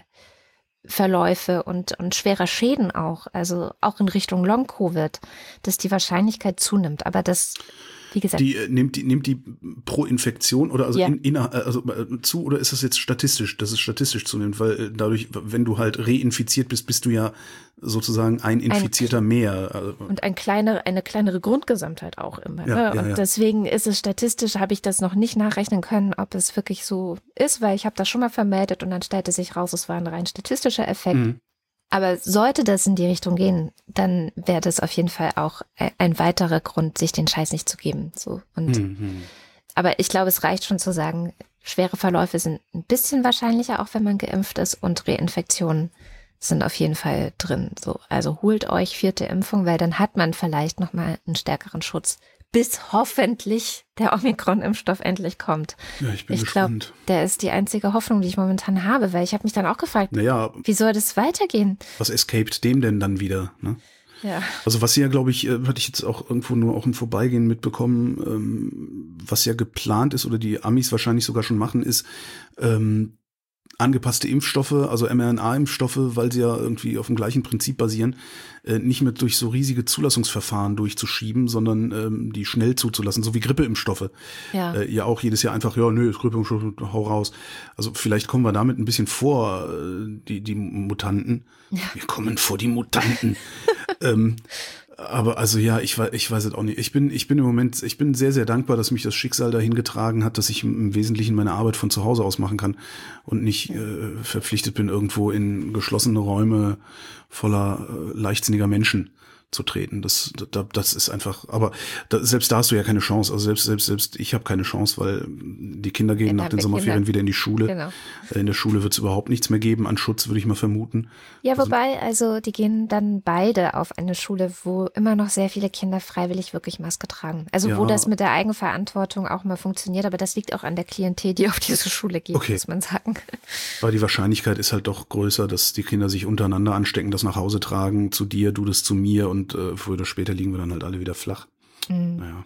Verläufe und, und schwerer Schäden auch, also auch in Richtung Long-Covid, dass die Wahrscheinlichkeit zunimmt. Aber das, wie gesagt. Die äh, nimmt die nimmt die pro Infektion oder also, ja. in, in, also äh, zu, oder ist das jetzt statistisch, dass es statistisch zunimmt? Weil äh, dadurch, wenn du halt reinfiziert bist, bist du ja sozusagen ein Infizierter ein, mehr. Also, und ein kleiner, eine kleinere Grundgesamtheit auch immer. Ja, ne? ja, und ja. deswegen ist es statistisch, habe ich das noch nicht nachrechnen können, ob es wirklich so ist, weil ich habe das schon mal vermeldet und dann stellte sich raus, es war ein rein statistischer Effekt. Mhm. Aber sollte das in die Richtung gehen, dann wäre das auf jeden Fall auch ein weiterer Grund, sich den Scheiß nicht zu geben. So. Und, mhm. Aber ich glaube, es reicht schon zu sagen, schwere Verläufe sind ein bisschen wahrscheinlicher, auch wenn man geimpft ist, und Reinfektionen sind auf jeden Fall drin. So, also holt euch vierte Impfung, weil dann hat man vielleicht nochmal einen stärkeren Schutz, bis hoffentlich der Omikron-Impfstoff endlich kommt. Ja, ich bin ich gespannt. glaube, der ist die einzige Hoffnung, die ich momentan habe, weil ich habe mich dann auch gefragt, naja, wie soll das weitergehen? Was escaped dem denn dann wieder, ne? Ja. Also was ja, glaube ich, hatte ich jetzt auch irgendwo nur auch im Vorbeigehen mitbekommen, ähm, was ja geplant ist oder die Amis wahrscheinlich sogar schon machen, ist ähm, angepasste Impfstoffe, also M R N A-Impfstoffe, weil sie ja irgendwie auf dem gleichen Prinzip basieren, äh, nicht mehr durch so riesige Zulassungsverfahren durchzuschieben, sondern ähm, die schnell zuzulassen, so wie Grippeimpfstoffe. Ja. Äh, ja auch jedes Jahr einfach, ja, nö, Grippeimpfstoff, hau raus. Also vielleicht kommen wir damit ein bisschen vor, äh, die, die Mutanten. Ja. Wir kommen vor die Mutanten. ähm, Aber also ja, ich weiß, ich weiß es auch nicht. Ich bin, ich bin im Moment, ich bin sehr, sehr dankbar, dass mich das Schicksal dahin getragen hat, dass ich im Wesentlichen meine Arbeit von zu Hause aus machen kann und nicht äh, verpflichtet bin, irgendwo in geschlossene Räume voller äh, leichtsinniger Menschen zu treten. Das, das, das ist einfach, aber da, selbst da hast du ja keine Chance. Also selbst, selbst, selbst ich habe keine Chance, weil die Kinder gehen nach den Sommerferien wieder in die Schule. Genau. In der Schule wird es überhaupt nichts mehr geben an Schutz, würde ich mal vermuten. Ja, wobei, also die gehen dann beide auf eine Schule, wo immer noch sehr viele Kinder freiwillig wirklich Maske tragen. Also ja. wo das mit der Eigenverantwortung auch mal funktioniert, aber das liegt auch an der Klientel, die auf diese Schule geht, okay. muss man sagen. Aber die Wahrscheinlichkeit ist halt doch größer, dass die Kinder sich untereinander anstecken, das nach Hause tragen, zu dir, du das zu mir, und Und äh, früher oder später liegen wir dann halt alle wieder flach. Mhm. Naja.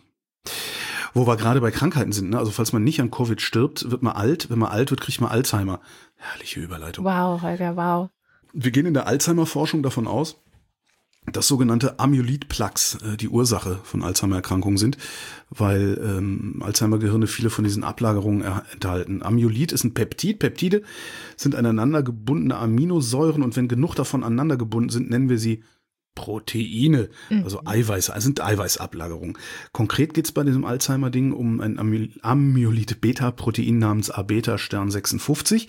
Wo wir gerade bei Krankheiten sind, ne? Also falls man nicht an Covid stirbt, wird man alt. Wenn man alt wird, kriegt man Alzheimer. Herrliche Überleitung. Wow, Holger, wow. Wir gehen in der Alzheimer-Forschung davon aus, dass sogenannte Amyloid-Plaques äh, die Ursache von Alzheimer-Erkrankungen sind, weil ähm, Alzheimer-Gehirne viele von diesen Ablagerungen er- enthalten. Amyloid ist ein Peptid. Peptide sind aneinander gebundene Aminosäuren, und wenn genug davon aneinander gebunden sind, nennen wir sie Proteine, also Eiweiße, also sind Eiweißablagerungen. Konkret geht es bei diesem Alzheimer-Ding um ein Amyloid-Beta-Protein namens A-Beta-Stern sechsundfünfzig.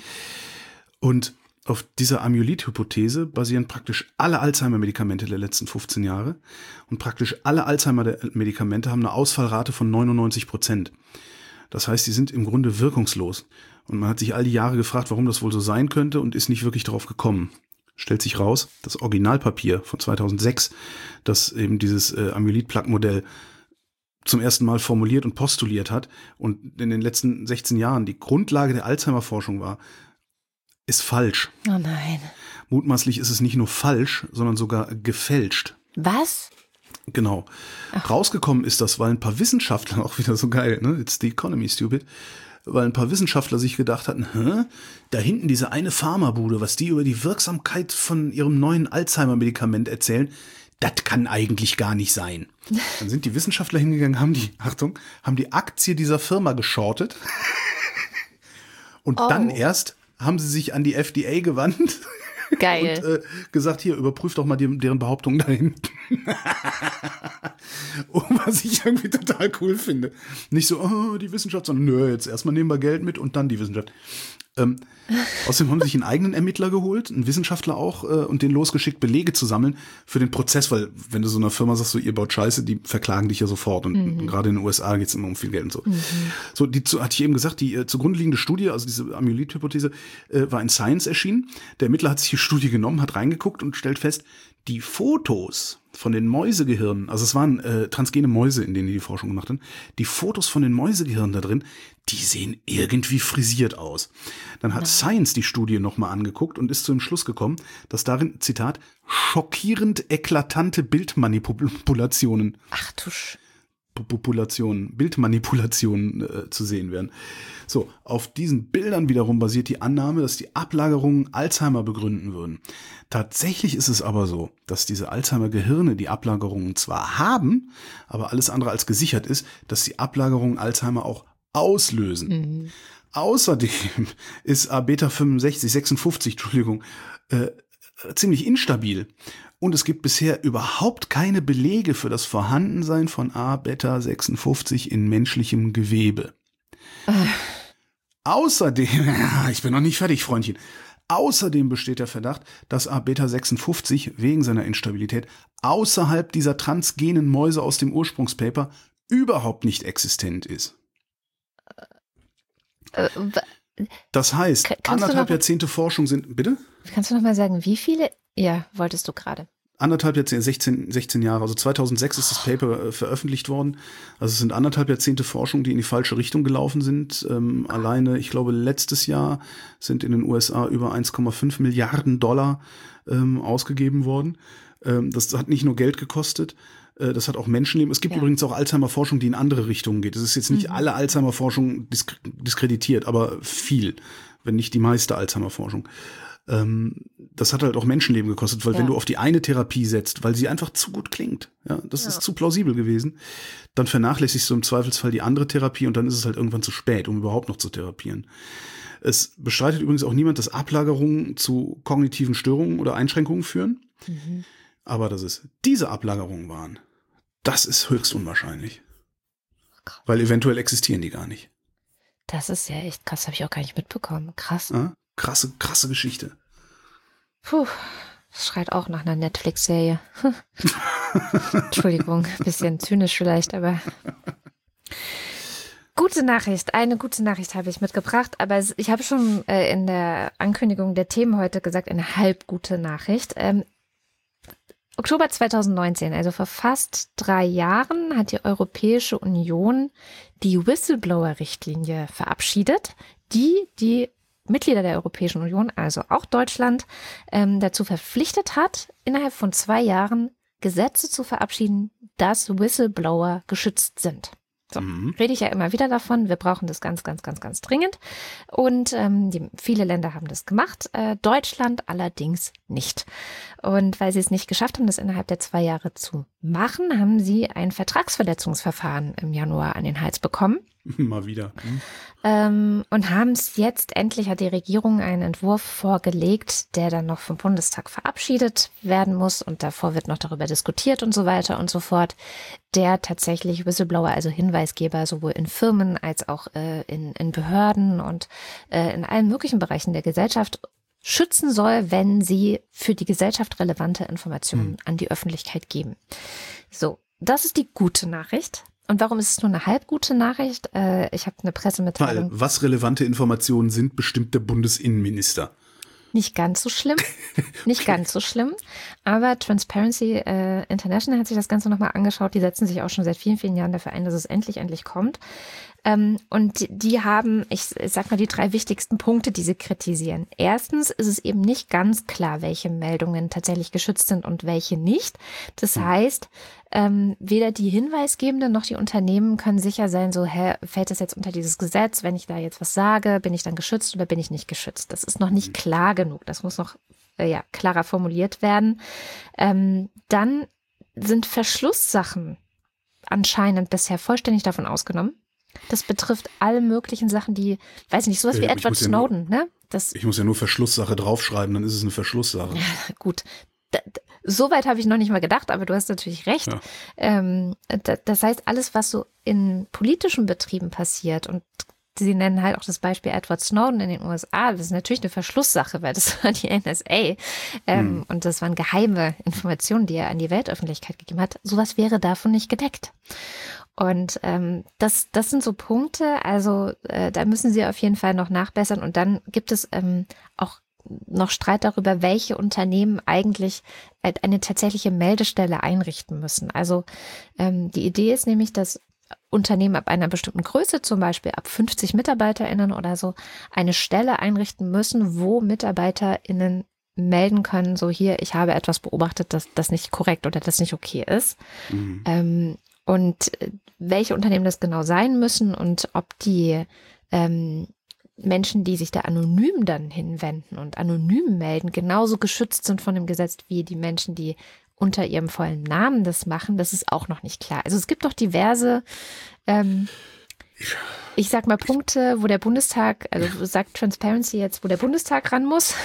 Und auf dieser Amyloid-Hypothese basieren praktisch alle Alzheimer-Medikamente der letzten fünfzehn Jahre. Und praktisch alle Alzheimer-Medikamente haben eine Ausfallrate von neunundneunzig Prozent. Das heißt, die sind im Grunde wirkungslos. Und man hat sich all die Jahre gefragt, warum das wohl so sein könnte und ist nicht wirklich darauf gekommen. Stellt sich raus, das Originalpapier von zweitausendsechs, das eben dieses äh, Amyloid-Plaque-Modell zum ersten Mal formuliert und postuliert hat und in den letzten sechzehn Jahren die Grundlage der Alzheimer-Forschung war, ist falsch. Oh nein. Mutmaßlich ist es nicht nur falsch, sondern sogar gefälscht. Was? Genau. Ach. Rausgekommen ist das, weil ein paar Wissenschaftler, auch wieder so geil, ne? It's the economy, stupid. Weil ein paar Wissenschaftler sich gedacht hatten, hä, da hinten diese eine Pharmabude, was die über die Wirksamkeit von ihrem neuen Alzheimer-Medikament erzählen, das kann eigentlich gar nicht sein. Dann sind die Wissenschaftler hingegangen, haben die, Achtung, haben die Aktie dieser Firma geschortet und oh. dann erst haben sie sich an die F D A gewandt. Geil. Und äh, gesagt, hier, überprüft doch mal die, deren Behauptungen da hinten. Und was ich irgendwie total cool finde. Nicht so, oh, die Wissenschaft, sondern nö, jetzt erstmal nehmen wir Geld mit und dann die Wissenschaft. Ähm, außerdem haben sie sich einen eigenen Ermittler geholt, einen Wissenschaftler auch, äh, und den losgeschickt, Belege zu sammeln für den Prozess, weil wenn du so einer Firma sagst, so ihr baut Scheiße, die verklagen dich ja sofort und, mhm. und gerade in den U S A geht es immer um viel Geld und so. Mhm. So, die zu, hatte ich eben gesagt, die äh, zugrunde liegende Studie, also diese Amyloid-Hypothese, äh, war in Science erschienen. Der Ermittler hat sich die Studie genommen, hat reingeguckt und stellt fest, die Fotos von den Mäusegehirnen, also es waren äh, transgene Mäuse, in denen die die Forschung gemacht haben, die Fotos von den Mäusegehirnen da drin, die sehen irgendwie frisiert aus. Dann hat ja. Science die Studie nochmal angeguckt und ist zu dem Schluss gekommen, dass darin, Zitat, schockierend eklatante Bildmanipulationen Ach du Sch- Populationen, Bildmanipulationen äh, zu sehen werden. So, auf diesen Bildern wiederum basiert die Annahme, dass die Ablagerungen Alzheimer begründen würden. Tatsächlich ist es aber so, dass diese Alzheimer-Gehirne die Ablagerungen zwar haben, aber alles andere als gesichert ist, dass die Ablagerungen Alzheimer auch auslösen. Mhm. Außerdem ist A Beta fünfundsechzig, sechsundfünfzig, Entschuldigung, äh, ziemlich instabil. Und es gibt bisher überhaupt keine Belege für das Vorhandensein von A Beta sechsundfünfzig in menschlichem Gewebe. Äh. Außerdem, ich bin noch nicht fertig, Freundchen. Außerdem besteht der Verdacht, dass A Beta sechsundfünfzig wegen seiner Instabilität außerhalb dieser transgenen Mäuse aus dem Ursprungspaper überhaupt nicht existent ist. Äh, das heißt, Kann, anderthalb Jahrzehnte Forschung sind, bitte? Kannst du noch mal sagen, wie viele, ja, wolltest du gerade? Anderthalb Jahrzehnte, sechzehn, sechzehn Jahre, also zweitausendsechs ist das Paper äh, veröffentlicht worden. Also es sind anderthalb Jahrzehnte Forschung, die in die falsche Richtung gelaufen sind. Ähm, alleine, ich glaube, letztes Jahr sind in den U S A über eins Komma fünf Milliarden Dollar ähm, ausgegeben worden. Ähm, das hat nicht nur Geld gekostet, äh, das hat auch Menschenleben. Es gibt ja. übrigens auch Alzheimer-Forschung, die in andere Richtungen geht. Es ist jetzt nicht mhm. alle Alzheimer-Forschung disk- diskreditiert, aber viel, wenn nicht die meiste Alzheimer-Forschung. Ähm, das hat halt auch Menschenleben gekostet, weil ja. wenn du auf die eine Therapie setzt, weil sie einfach zu gut klingt, ja, das ja. ist zu plausibel gewesen, dann vernachlässigst du im Zweifelsfall die andere Therapie und dann ist es halt irgendwann zu spät, um überhaupt noch zu therapieren. Es bestreitet übrigens auch niemand, dass Ablagerungen zu kognitiven Störungen oder Einschränkungen führen, mhm. aber dass es diese Ablagerungen waren, das ist höchst unwahrscheinlich, oh, weil eventuell existieren die gar nicht. Das ist ja echt krass, habe ich auch gar nicht mitbekommen, krass. Ja? Krasse, krasse Geschichte. Puh, das schreit auch nach einer Netflix-Serie. Entschuldigung, bisschen zynisch vielleicht, aber gute Nachricht, eine gute Nachricht habe ich mitgebracht, aber ich habe schon äh, in der Ankündigung der Themen heute gesagt, eine halb gute Nachricht. Ähm, Oktober zweitausendneunzehn, also vor fast drei Jahren, hat die Europäische Union die Whistleblower-Richtlinie verabschiedet, die die Mitglieder der Europäischen Union, also auch Deutschland, ähm, dazu verpflichtet hat, innerhalb von zwei Jahren Gesetze zu verabschieden, dass Whistleblower geschützt sind. So, mhm. rede ich ja immer wieder davon, wir brauchen das ganz, ganz, ganz, ganz dringend. Und ähm, die, viele Länder haben das gemacht, äh, Deutschland allerdings nicht. Und weil sie es nicht geschafft haben, das innerhalb der zwei Jahre zu machen, haben sie ein Vertragsverletzungsverfahren im Januar an den Hals bekommen. Mal wieder. Hm. Ähm, und haben es jetzt, endlich hat die Regierung einen Entwurf vorgelegt, der dann noch vom Bundestag verabschiedet werden muss und davor wird noch darüber diskutiert und so weiter und so fort, der tatsächlich Whistleblower, also Hinweisgeber, sowohl in Firmen als auch äh, in, in Behörden und äh, in allen möglichen Bereichen der Gesellschaft schützen soll, wenn sie für die Gesellschaft relevante Informationen hm. an die Öffentlichkeit geben. So, das ist die gute Nachricht. Und warum ist es nur eine halb gute Nachricht? Äh, ich habe eine Pressemitteilung. Weil was relevante Informationen sind, bestimmt der Bundesinnenminister. Nicht ganz so schlimm, nicht ganz so schlimm, aber Transparency äh, International hat sich das Ganze nochmal angeschaut, die setzen sich auch schon seit vielen, vielen Jahren dafür ein, dass es endlich, endlich kommt. Ähm, und die, die haben, ich, ich sag mal, die drei wichtigsten Punkte, die sie kritisieren. Erstens ist es eben nicht ganz klar, welche Meldungen tatsächlich geschützt sind und welche nicht. Das heißt, ähm, weder die Hinweisgebenden noch die Unternehmen können sicher sein, so, hä, fällt das jetzt unter dieses Gesetz, wenn ich da jetzt was sage, bin ich dann geschützt oder bin ich nicht geschützt? Das ist noch nicht klar genug, das muss noch äh, ja, klarer formuliert werden. Ähm, dann sind Verschlusssachen anscheinend bisher vollständig davon ausgenommen. Das betrifft alle möglichen Sachen, die, weiß nicht, sowas wie Ja, Edward ja Snowden, nur, ne? Das, ich muss ja nur Verschlusssache draufschreiben, dann ist es eine Verschlusssache. Ja, gut. Da, da, so weit habe ich noch nicht mal gedacht, aber du hast natürlich recht. Ja. Ähm, da, das heißt, alles, was so in politischen Betrieben passiert, und sie nennen halt auch das Beispiel Edward Snowden in den U S A, das ist natürlich eine Verschlusssache, weil das war die N S A ähm, hm. und das waren geheime Informationen, die er an die Weltöffentlichkeit gegeben hat. Sowas wäre davon nicht gedeckt. Und ähm, das, das sind so Punkte, also äh, da müssen sie auf jeden Fall noch nachbessern. Und dann gibt es ähm, auch noch Streit darüber, welche Unternehmen eigentlich eine tatsächliche Meldestelle einrichten müssen. Also ähm, die Idee ist nämlich, dass Unternehmen ab einer bestimmten Größe, zum Beispiel ab fünfzig MitarbeiterInnen oder so, eine Stelle einrichten müssen, wo MitarbeiterInnen melden können, so hier, ich habe etwas beobachtet, das, das nicht korrekt oder das nicht okay ist. Mhm. Ähm, und welche Unternehmen das genau sein müssen und ob die ähm, Menschen, die sich da anonym dann hinwenden und anonym melden, genauso geschützt sind von dem Gesetz wie die Menschen, die unter ihrem vollen Namen das machen, das ist auch noch nicht klar. Also es gibt doch diverse, ähm, ich sag mal, Punkte, wo der Bundestag, also sagt Transparency jetzt, wo der Bundestag ran muss.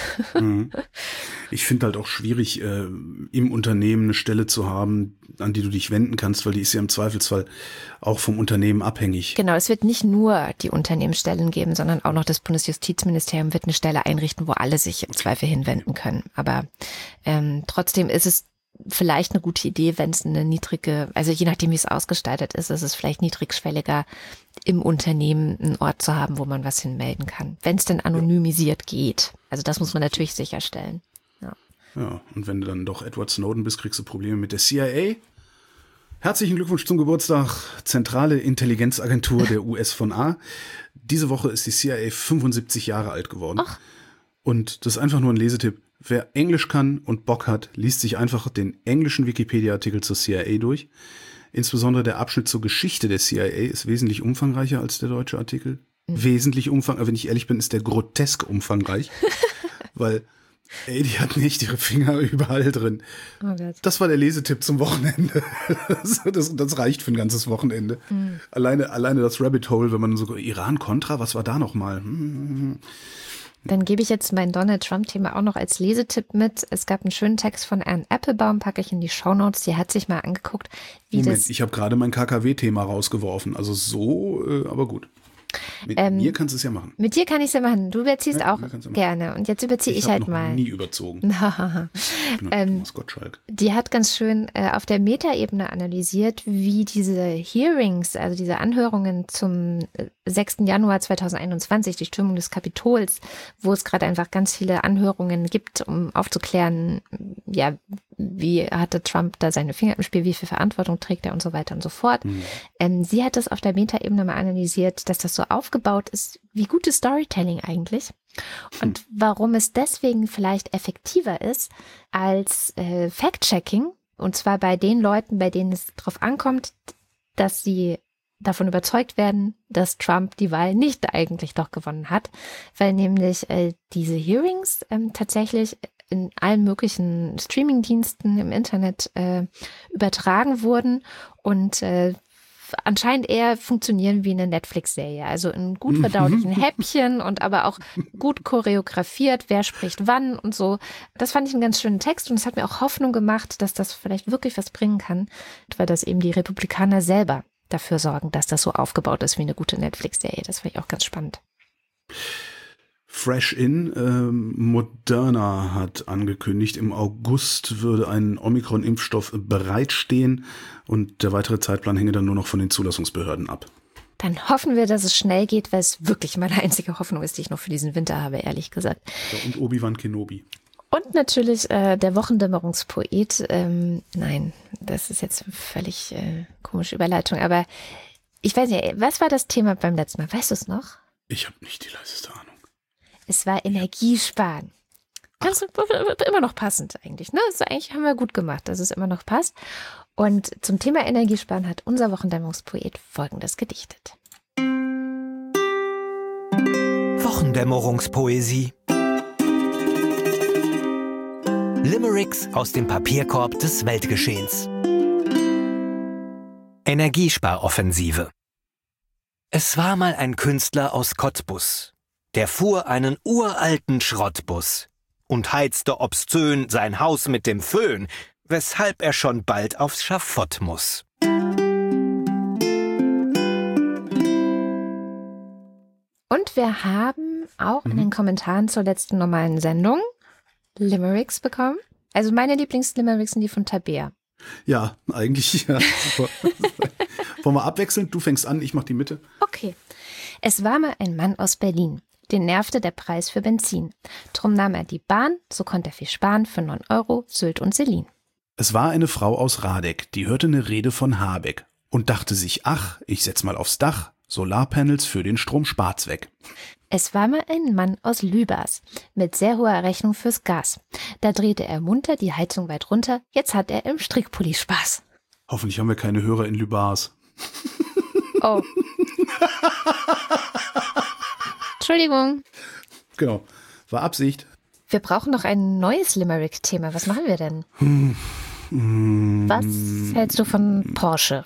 Ich finde halt auch schwierig, äh, im Unternehmen eine Stelle zu haben, an die du dich wenden kannst, weil die ist ja im Zweifelsfall auch vom Unternehmen abhängig. Genau, es wird nicht nur die Unternehmensstellen geben, sondern auch noch das Bundesjustizministerium wird eine Stelle einrichten, wo alle sich im Zweifel hinwenden können. Aber ähm, trotzdem ist es vielleicht eine gute Idee, wenn es eine niedrige, also je nachdem, wie es ausgestaltet ist, ist es vielleicht niedrigschwelliger, im Unternehmen einen Ort zu haben, wo man was hinmelden kann. Wenn es denn anonymisiert ja. geht. Also das muss man natürlich sicherstellen. Ja. ja, und wenn du dann doch Edward Snowden bist, kriegst du Probleme mit der C I A. Herzlichen Glückwunsch zum Geburtstag, Zentrale Intelligenzagentur der U S von A. Diese Woche ist die C I A fünfundsiebzig Jahre alt geworden. Ach. Und das ist einfach nur ein Lesetipp. Wer Englisch kann und Bock hat, liest sich einfach den englischen Wikipedia-Artikel zur C I A durch. Insbesondere der Abschnitt zur Geschichte der C I A ist wesentlich umfangreicher als der deutsche Artikel. Mhm. Wesentlich umfangreicher, wenn ich ehrlich bin, ist der grotesk umfangreich. Weil, ey, die hat nicht ihre Finger überall drin. Oh Gott. Das war der Lesetipp zum Wochenende. Das, das, das reicht für ein ganzes Wochenende. Mhm. Alleine, alleine das Rabbit Hole, wenn man so, Iran-Contra, was war da nochmal? Hm. Dann gebe ich jetzt mein Donald Trump-Thema auch noch als Lesetipp mit. Es gab einen schönen Text von Anne Applebaum, packe ich in die Shownotes. Die hat sich mal angeguckt, wie Moment, das... ich habe gerade mein K K W-Thema rausgeworfen. Also so, äh, aber gut. Mit ähm, mir kannst du es ja machen. Mit dir kann ich es ja machen. Du überziehst ja, auch gerne. Und jetzt überziehe ich, ich halt noch mal. Ich habe nie überzogen. ähm, die hat ganz schön äh, auf der Metaebene analysiert, wie diese Hearings, also diese Anhörungen zum sechsten Januar zweitausendeinundzwanzig, die Stürmung des Kapitols, wo es gerade einfach ganz viele Anhörungen gibt, um aufzuklären, ja, wie hatte Trump da seine Finger im Spiel, wie viel Verantwortung trägt er und so weiter und so fort. Mhm. Ähm, sie hat das auf der Metaebene mal analysiert, dass das so aufgebaut ist, wie gutes Storytelling eigentlich. Und warum es deswegen vielleicht effektiver ist als äh, Fact-Checking. Und zwar bei den Leuten, bei denen es darauf ankommt, dass sie davon überzeugt werden, dass Trump die Wahl nicht eigentlich doch gewonnen hat. Weil nämlich äh, diese Hearings ähm, tatsächlich in allen möglichen Streaming-Diensten im Internet äh, übertragen wurden und äh, anscheinend eher funktionieren wie eine Netflix-Serie. Also in gut verdaulichen Häppchen und aber auch gut choreografiert, wer spricht wann und so. Das fand ich einen ganz schönen Text und es hat mir auch Hoffnung gemacht, dass das vielleicht wirklich was bringen kann, weil das eben die Republikaner selber dafür sorgen, dass das so aufgebaut ist wie eine gute Netflix-Serie. Das fand ich auch ganz spannend. Fresh in, ähm, Moderna hat angekündigt, im August würde ein Omikron-Impfstoff bereitstehen und der weitere Zeitplan hänge dann nur noch von den Zulassungsbehörden ab. Dann hoffen wir, dass es schnell geht, weil es wirklich meine einzige Hoffnung ist, die ich noch für diesen Winter habe, ehrlich gesagt. Ja, und Obi-Wan Kenobi. Und natürlich äh, der Wochendämmerungspoet. Ähm, nein, das ist jetzt eine völlig äh, komische Überleitung, aber ich weiß nicht, was war das Thema beim letzten Mal? Weißt du es noch? Ich habe nicht die leiseste Ahnung. Es war Energiesparen. Ganz immer noch passend eigentlich. Ne? Also eigentlich haben wir gut gemacht, dass es immer noch passt. Und zum Thema Energiesparen hat unser Wochendämmerungspoet Folgendes gedichtet. Wochendämmerungspoesie. Limericks aus dem Papierkorb des Weltgeschehens. Energiesparoffensive. Es war mal ein Künstler aus Cottbus. Der fuhr einen uralten Schrottbus und heizte obszön sein Haus mit dem Föhn, weshalb er schon bald aufs Schafott muss. Und wir haben auch Mhm. in den Kommentaren zur letzten normalen Sendung Limericks bekommen. Also meine Lieblingslimericks sind die von Tabea. Ja, eigentlich, ja. Super. Wollen wir abwechseln? Du fängst an, ich mach die Mitte. Okay. Es war mal ein Mann aus Berlin. Den nervte der Preis für Benzin. Drum nahm er die Bahn, so konnte er viel sparen für neun Euro, Sylt und Selin. Es war eine Frau aus Radeck, die hörte eine Rede von Habeck und dachte sich, ach, ich setz mal aufs Dach, Solarpanels für den Strom spart's weg. Es war mal ein Mann aus Lübars mit sehr hoher Rechnung fürs Gas. Da drehte er munter die Heizung weit runter, jetzt hat er im Strickpulli Spaß. Hoffentlich haben wir keine Hörer in Lübars. Oh. Entschuldigung. Genau, war Absicht. Wir brauchen noch ein neues Limerick-Thema. Was machen wir denn? Was hältst du von Porsche?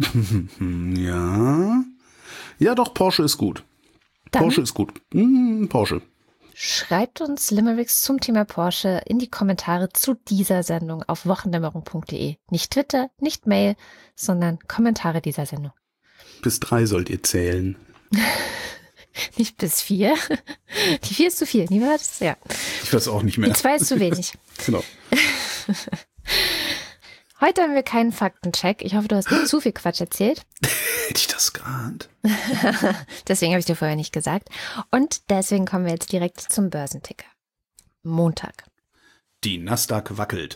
Ja, ja doch, Porsche ist gut. Dann Porsche ist gut. Hm, Porsche. schreibt uns Limericks zum Thema Porsche in die Kommentare zu dieser Sendung auf wochendämmerung punkt de. Nicht Twitter, nicht Mail, sondern Kommentare dieser Sendung. Bis drei sollt ihr zählen. Nicht bis vier. Die vier ist zu viel, nie war das? Ja. Ich weiß auch nicht mehr. Die zwei ist zu wenig. Genau. Heute haben wir keinen Faktencheck. Ich hoffe, du hast nicht zu viel Quatsch erzählt. Hätte ich das geahnt. Deswegen habe ich dir vorher nicht gesagt. Und deswegen kommen wir jetzt direkt zum Börsenticker. Montag. Die Nasdaq wackelt.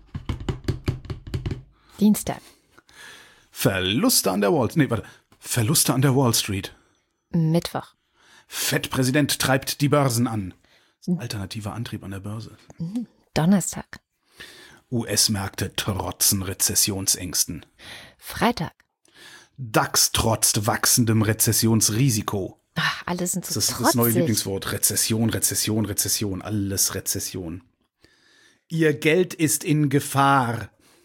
Dienstag. Verluste an der Wall... Nee, warte. Verluste an der Wall Street. Mittwoch. Fed-Präsident treibt die Börsen an. Alternativer Antrieb an der Börse. Donnerstag. U S-Märkte trotzen Rezessionsängsten. Freitag. DAX trotzt wachsendem Rezessionsrisiko. Ach, alle sind so Das ist trotzig. das neue Lieblingswort. Rezession, Rezession, Rezession. Alles Rezession. Ihr Geld ist in Gefahr.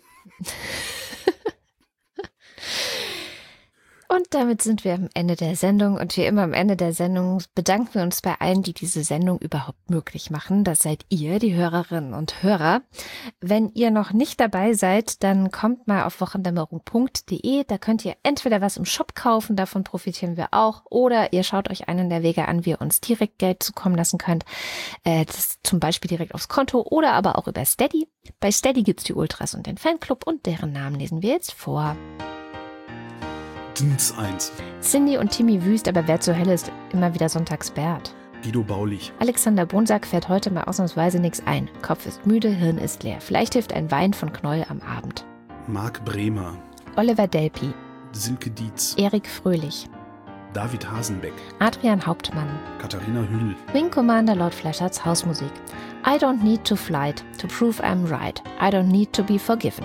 Und damit sind wir am Ende der Sendung. Und wie immer am Ende der Sendung bedanken wir uns bei allen, die diese Sendung überhaupt möglich machen. Das seid ihr, die Hörerinnen und Hörer. Wenn ihr noch nicht dabei seid, dann kommt mal auf wochendämmerung punkt de. Da könnt ihr entweder was im Shop kaufen, davon profitieren wir auch. Oder ihr schaut euch einen der Wege an, wie ihr uns direkt Geld zukommen lassen könnt. Äh, das zum Beispiel direkt aufs Konto oder aber auch über Steady. Bei Steady gibt's die Ultras und den Fanclub und deren Namen lesen wir jetzt vor. eins. Cindy und Timmy Wüst, aber wer zur Hölle ist immer wieder sonntags Bert? Guido Baulich. Alexander Bonsack fährt heute mal ausnahmsweise nichts ein. Kopf ist müde, Hirn ist leer. Vielleicht hilft ein Wein von Knoll am Abend. Marc Bremer. Oliver Delpi, Silke Dietz. Erik Fröhlich, David Hasenbeck. Adrian Hauptmann, Katharina Hüll. Wing Commander Lord Fleischerts Hausmusik. I don't need to flight to prove I'm right. I don't need to be forgiven.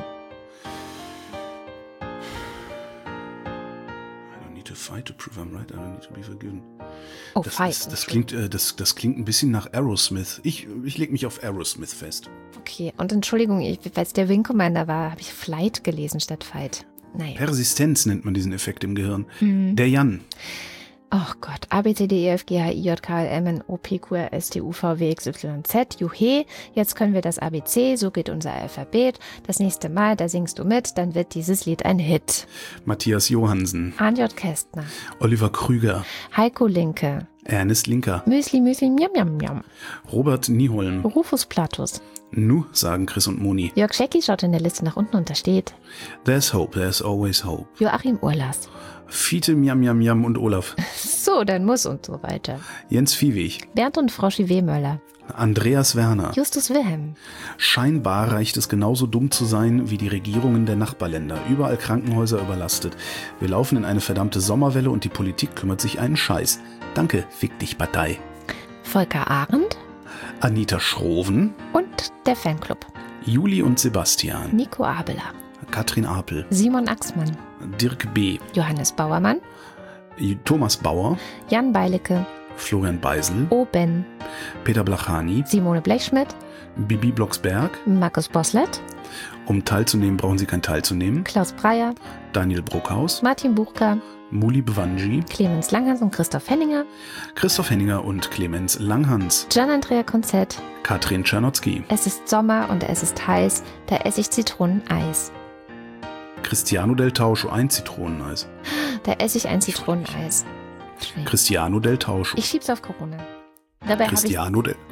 To fight to prove I'm right, I don't need to be forgiven. Oh, Das, fight. ist, das, klingt, äh, das, das klingt ein bisschen nach Aerosmith. Ich, ich leg mich auf Aerosmith fest. Okay, und Entschuldigung, ich, weil es der Wing Commander war, habe ich Flight gelesen statt Fight. Naja. Persistenz nennt man diesen Effekt im Gehirn. Der Jan. Oh Gott, A, B, C, D, E, F, G, H, I, J, K, L, M, N, O, P, Q, R, S, T, U, V, W, X, Y, Z, Juhe. Jetzt können wir das A B C, so geht unser Alphabet. Das nächste Mal, da singst du mit, dann wird dieses Lied ein Hit. Matthias Johansen. Arndt Kästner. Oliver Krüger. Heiko Linke. Ernest Linker. Müsli, Müsli, Miam, Miam, Miam. Robert Nieholm. Rufus Platus. Nu, sagen Chris und Moni. Jörg Schecki schaut in der Liste nach unten und da steht There's hope, there's always hope. Joachim Urlas. Fiete, Miam, Miam, Miam und Olaf. So, dann muss und so weiter. Jens Viehweg. Bernd und Froschi Wehmöller. Andreas Werner. Justus Wilhelm. Scheinbar reicht es genauso dumm zu sein wie die Regierungen der Nachbarländer. Überall Krankenhäuser überlastet. Wir laufen in eine verdammte Sommerwelle und die Politik kümmert sich einen Scheiß. Danke, fick dich Partei. Volker Arendt. Anita Schroven. Und der Fanclub. Juli und Sebastian. Nico Abeler. Katrin Apel. Simon Axmann. Dirk B. Johannes Bauermann. Thomas Bauer. Jan Beilecke. Florian Beisel. Oben. Peter Blachani. Simone Blechschmidt. Bibi Blocksberg. Markus Boslett. Um teilzunehmen, brauchen Sie kein teilzunehmen. Klaus Breyer. Daniel Bruckhaus. Martin Buchka. Muli Bewanji. Clemens Langhans und Christoph Henninger. Christoph Henninger und Clemens Langhans. Gian-Andrea Konzett. Katrin Czernotzki. Es ist Sommer und es ist heiß. Da esse ich Zitroneneis. Cristiano del Tauscho, ein Zitroneneis. Da esse ich ein Zitroneneis. Cristiano del Tauscho. Ich schieb's auf Corona. Dabei Cristiano del...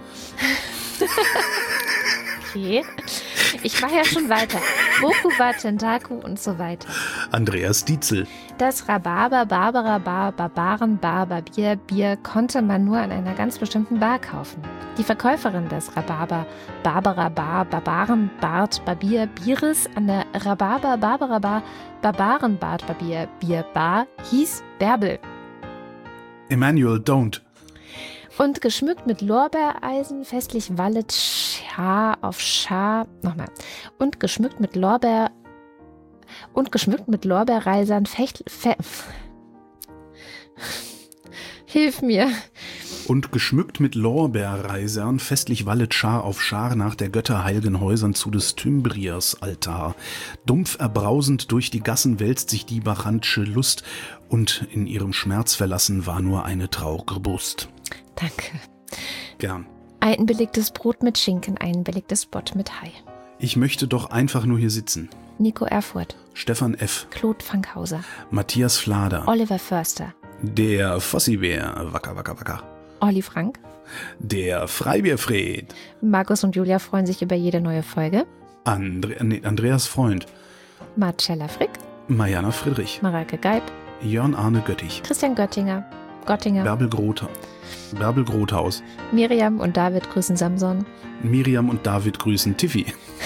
Okay. Ich war ja schon weiter. Boku war Tentaku und so weiter. Andreas Dietzel. Das Rhabarber, Barbara Bar, Barbaren Bar, Barbier, Bier konnte man nur an einer ganz bestimmten Bar kaufen. Die Verkäuferin des Rhabarber, Barbara Bar, Barbaren Bart, Barbier, Bieres an der Rhabarber, Barbara Bar, Barbaren Bart, Barbier, Bier Bar hieß Bärbel. Emmanuel Don't. Und geschmückt mit Lorbeereisen, festlich wallet Schar auf Schar, nochmal, und geschmückt mit Lorbeer, und geschmückt mit Lorbeerreisern, Fecht, Fe, hilf mir. Und geschmückt mit Lorbeerreisern, festlich wallet Schar auf Schar nach der Götter heilgen Häusern zu des Tymbriers Altar. Dumpf erbrausend durch die Gassen wälzt sich die bacchantische Lust, und in ihrem Schmerz verlassen war nur eine traurige Brust. Danke. Gern. Ein belegtes Brot mit Schinken, ein belegtes Bott mit Hai. Ich möchte doch einfach nur hier sitzen. Nico Erfurt. Stefan F. Claude Fankhauser. Matthias Flader. Oliver Förster. Der Fossibär. Wacker, wacker, wacker. Olli Frank. Der Freibierfred. Markus und Julia freuen sich über jede neue Folge. Andre, nee, Andreas Freund. Marcella Frick. Mariana Friedrich. Mareike Geib. Jörn Arne Göttich. Christian Göttinger. Göttinger. Bärbel Grotha. Bärbel Grothaus. Miriam und David grüßen Samson. Miriam und David grüßen Tiffy.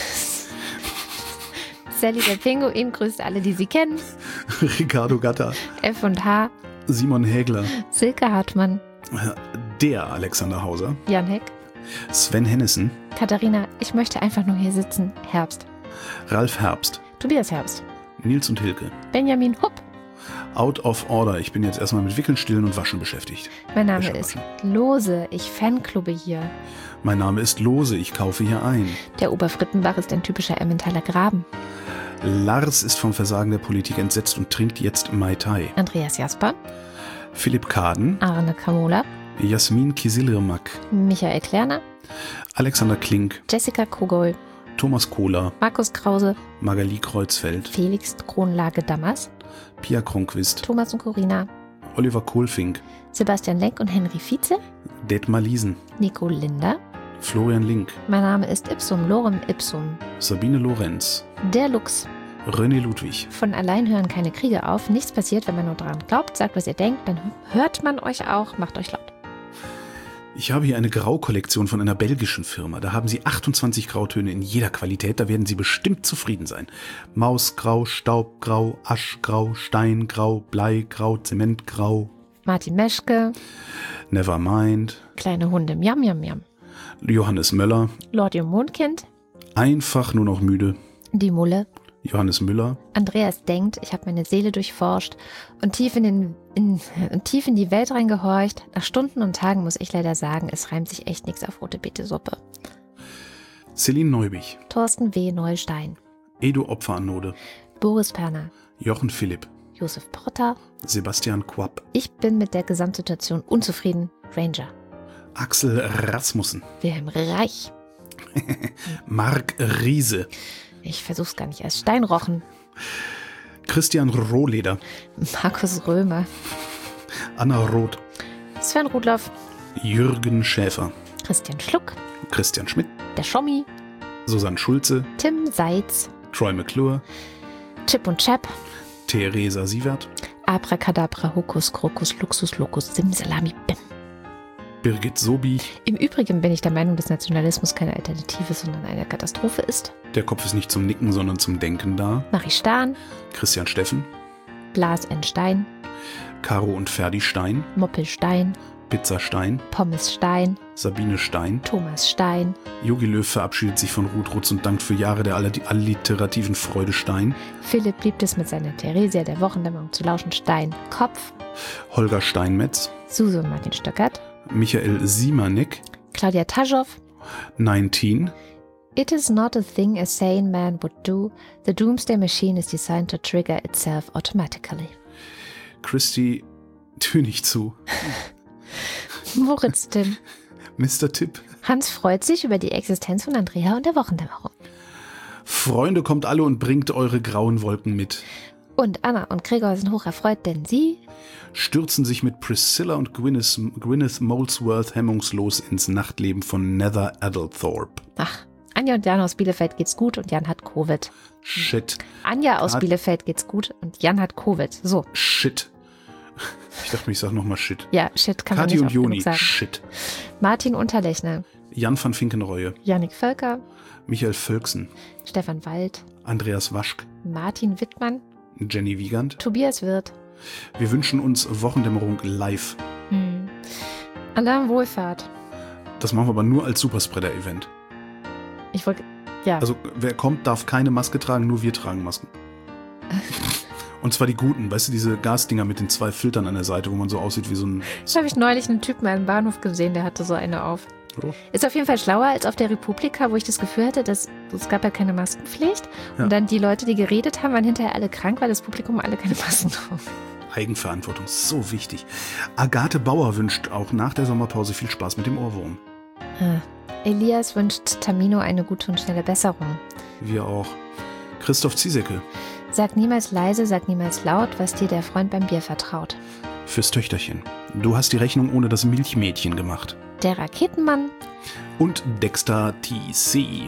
Sally der Pinguin grüßt alle, die sie kennen. Ricardo Gatter. F und H. Simon Hägler. Silke Hartmann. Der Alexander Hauser. Jan Heck. Sven Hennissen. Katharina, ich möchte einfach nur hier sitzen. Herbst. Ralf Herbst. Tobias Herbst. Nils und Hilke. Benjamin Hupp. Out of Order. Ich bin jetzt erstmal mit Wickeln, Stillen und Waschen beschäftigt. Mein Name Wäsche ist waschen. Lose. Ich Fanclubbe hier. Mein Name ist Lose. Ich kaufe hier ein. Der Oberfrittenbach ist ein typischer Emmentaler Graben. Lars ist vom Versagen der Politik entsetzt und trinkt jetzt Mai Tai. Andreas Jasper. Philipp Kaden. Arne Kamola. Jasmin Kisilirmak. Michael Klerner. Alexander Klink. Jessica Kogol. Thomas Kohler. Markus Krause. Magali Kreuzfeld. Felix Kronlage-Dammers. Pia Kronquist. Thomas und Corina. Oliver Kohlfink. Sebastian Lenk und Henry Vize. Detmar Liesen. Nico Linder. Florian Link. Mein Name ist Ipsum Lorem Ipsum. Sabine Lorenz. Der Lux. René Ludwig. Von allein hören keine Kriege auf. Nichts passiert, wenn man nur daran glaubt. Sagt, was ihr denkt. Dann hört man euch auch. Macht euch laut. Ich habe hier eine Graukollektion von einer belgischen Firma. Da haben sie achtundzwanzig Grautöne in jeder Qualität. Da werden Sie bestimmt zufrieden sein. Mausgrau, Staubgrau, Aschgrau, Steingrau, Bleigrau, Zementgrau. Martin Meschke. Nevermind. Kleine Hunde. Miam, miam, miam. Johannes Möller. Lordium Mondkind. Einfach nur noch müde. Die Mulle. Johannes Müller. Andreas denkt, ich habe meine Seele durchforscht und tief in, den, in, tief in die Welt reingehorcht. Nach Stunden und Tagen muss ich leider sagen, es reimt sich echt nichts auf rote Beete-Suppe. Celine Neubich. Thorsten W. Neustein. Edu Opferanode. Boris Perner. Jochen Philipp. Josef Potter. Sebastian Quapp. Ich bin mit der Gesamtsituation unzufrieden. Ranger. Axel Rasmussen. Wilhelm Reich. Marc Riese. Ich versuch's gar nicht erst. Steinrochen. Christian Rohleder. Markus Römer. Anna Roth. Sven Rudloff. Jürgen Schäfer. Christian Schluck. Christian Schmidt. Der Schommi. Susanne Schulze. Tim Seitz. Troy McClure. Chip und Chap. Theresa Sievert. Abracadabra, Hokus, Krokus, Luxus, Locus, Simsalami, Bim. Birgit Sobi. Im Übrigen bin ich der Meinung, dass Nationalismus keine Alternative, sondern eine Katastrophe ist. Der Kopf ist nicht zum Nicken, sondern zum Denken da. Marie Stahn. Christian Steffen. Blas N. Stein. Caro und Ferdi Stein. Moppel Stein. Pizza Stein. Pommes Stein. Sabine Stein. Thomas Stein. Jogi Löw verabschiedet sich von Ruth Rutz und dankt für Jahre der alliterativen Freude Stein. Philipp liebt es mit seiner Theresia der Wochendämmerung zu lauschen. Stein. Kopf. Holger Steinmetz. Suse und Martin Stöckert. Michael Siemanek. Claudia Taschow. neunzehn. It is not a thing a sane man would do. The doomsday machine is designed to trigger itself automatically. Christy, tür nicht zu. Moritz Tim. Mister Tipp. Hans freut sich über die Existenz von Andrea und der Wochendämmerung. Freunde, kommt alle und bringt eure grauen Wolken mit. Und Anna und Gregor sind hoch erfreut, denn sie stürzen sich mit Priscilla und Gwyneth, Gwyneth Molesworth hemmungslos ins Nachtleben von Nether Adderthorpe. Ach, Anja und Jan aus Bielefeld geht's gut und Jan hat Covid. Shit. Anja aus Kat- Bielefeld geht's gut und Jan hat Covid. So. Shit. Ich dachte mir, ich sag nochmal Shit. Ja, Shit kann Kathi man und nicht oft Joni, genug sagen. Shit. Martin Unterlechner. Jan van Finkenreue. Jannik Völker. Michael Völksen. Stefan Wald. Andreas Waschk. Martin Wittmann. Jenny Wiegand. Tobias Wirth. Wir wünschen uns Wochendämmerung live. Hm. Alain Wohlfahrt. Das machen wir aber nur als Superspreader-Event. Ich wollte, ja. Also wer kommt, darf keine Maske tragen, nur wir tragen Masken. Und zwar die guten, weißt du, diese Gasdinger mit den zwei Filtern an der Seite, wo man so aussieht wie so ein... Das habe ich neulich einen Typen am Bahnhof gesehen, der hatte so eine auf. Oh. Ist auf jeden Fall schlauer als auf der Republika, wo ich das Gefühl hatte, dass es gab ja keine Maskenpflicht. Ja. Und dann die Leute, die geredet haben, waren hinterher alle krank, weil das Publikum alle keine Masken trug. Eigenverantwortung, so wichtig. Agathe Bauer wünscht auch nach der Sommerpause viel Spaß mit dem Ohrwurm. Ah. Elias wünscht Tamino eine gute und schnelle Besserung. Wir auch. Christoph Ziesecke. Sag niemals leise, sag niemals laut, was dir der Freund beim Bier vertraut. Fürs Töchterchen. Du hast die Rechnung ohne das Milchmädchen gemacht. Der Raketenmann. Und Dexter T C.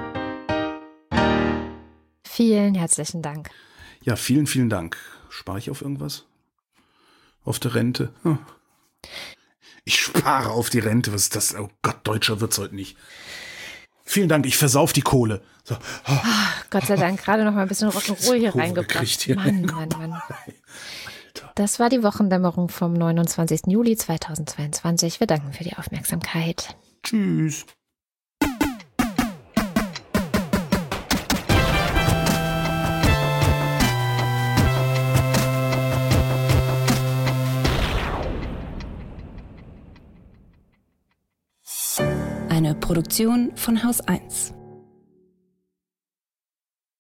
Vielen herzlichen Dank. Ja, vielen, vielen Dank. Spare ich auf irgendwas? Auf der Rente? Hm. Ich spare auf die Rente. Was ist das? Oh Gott, deutscher wird's heute nicht. Vielen Dank, ich versauf die Kohle. So. Oh. Gott sei Dank, gerade noch mal ein bisschen Rock'n'Roll hier Kurve reingebracht. gekriegt hier. Mann, Mann, Mann. Das war die Wochendämmerung vom neunundzwanzigsten Juli zweitausendzweiundzwanzig. Wir danken für die Aufmerksamkeit. Tschüss. Eine Produktion von Haus eins.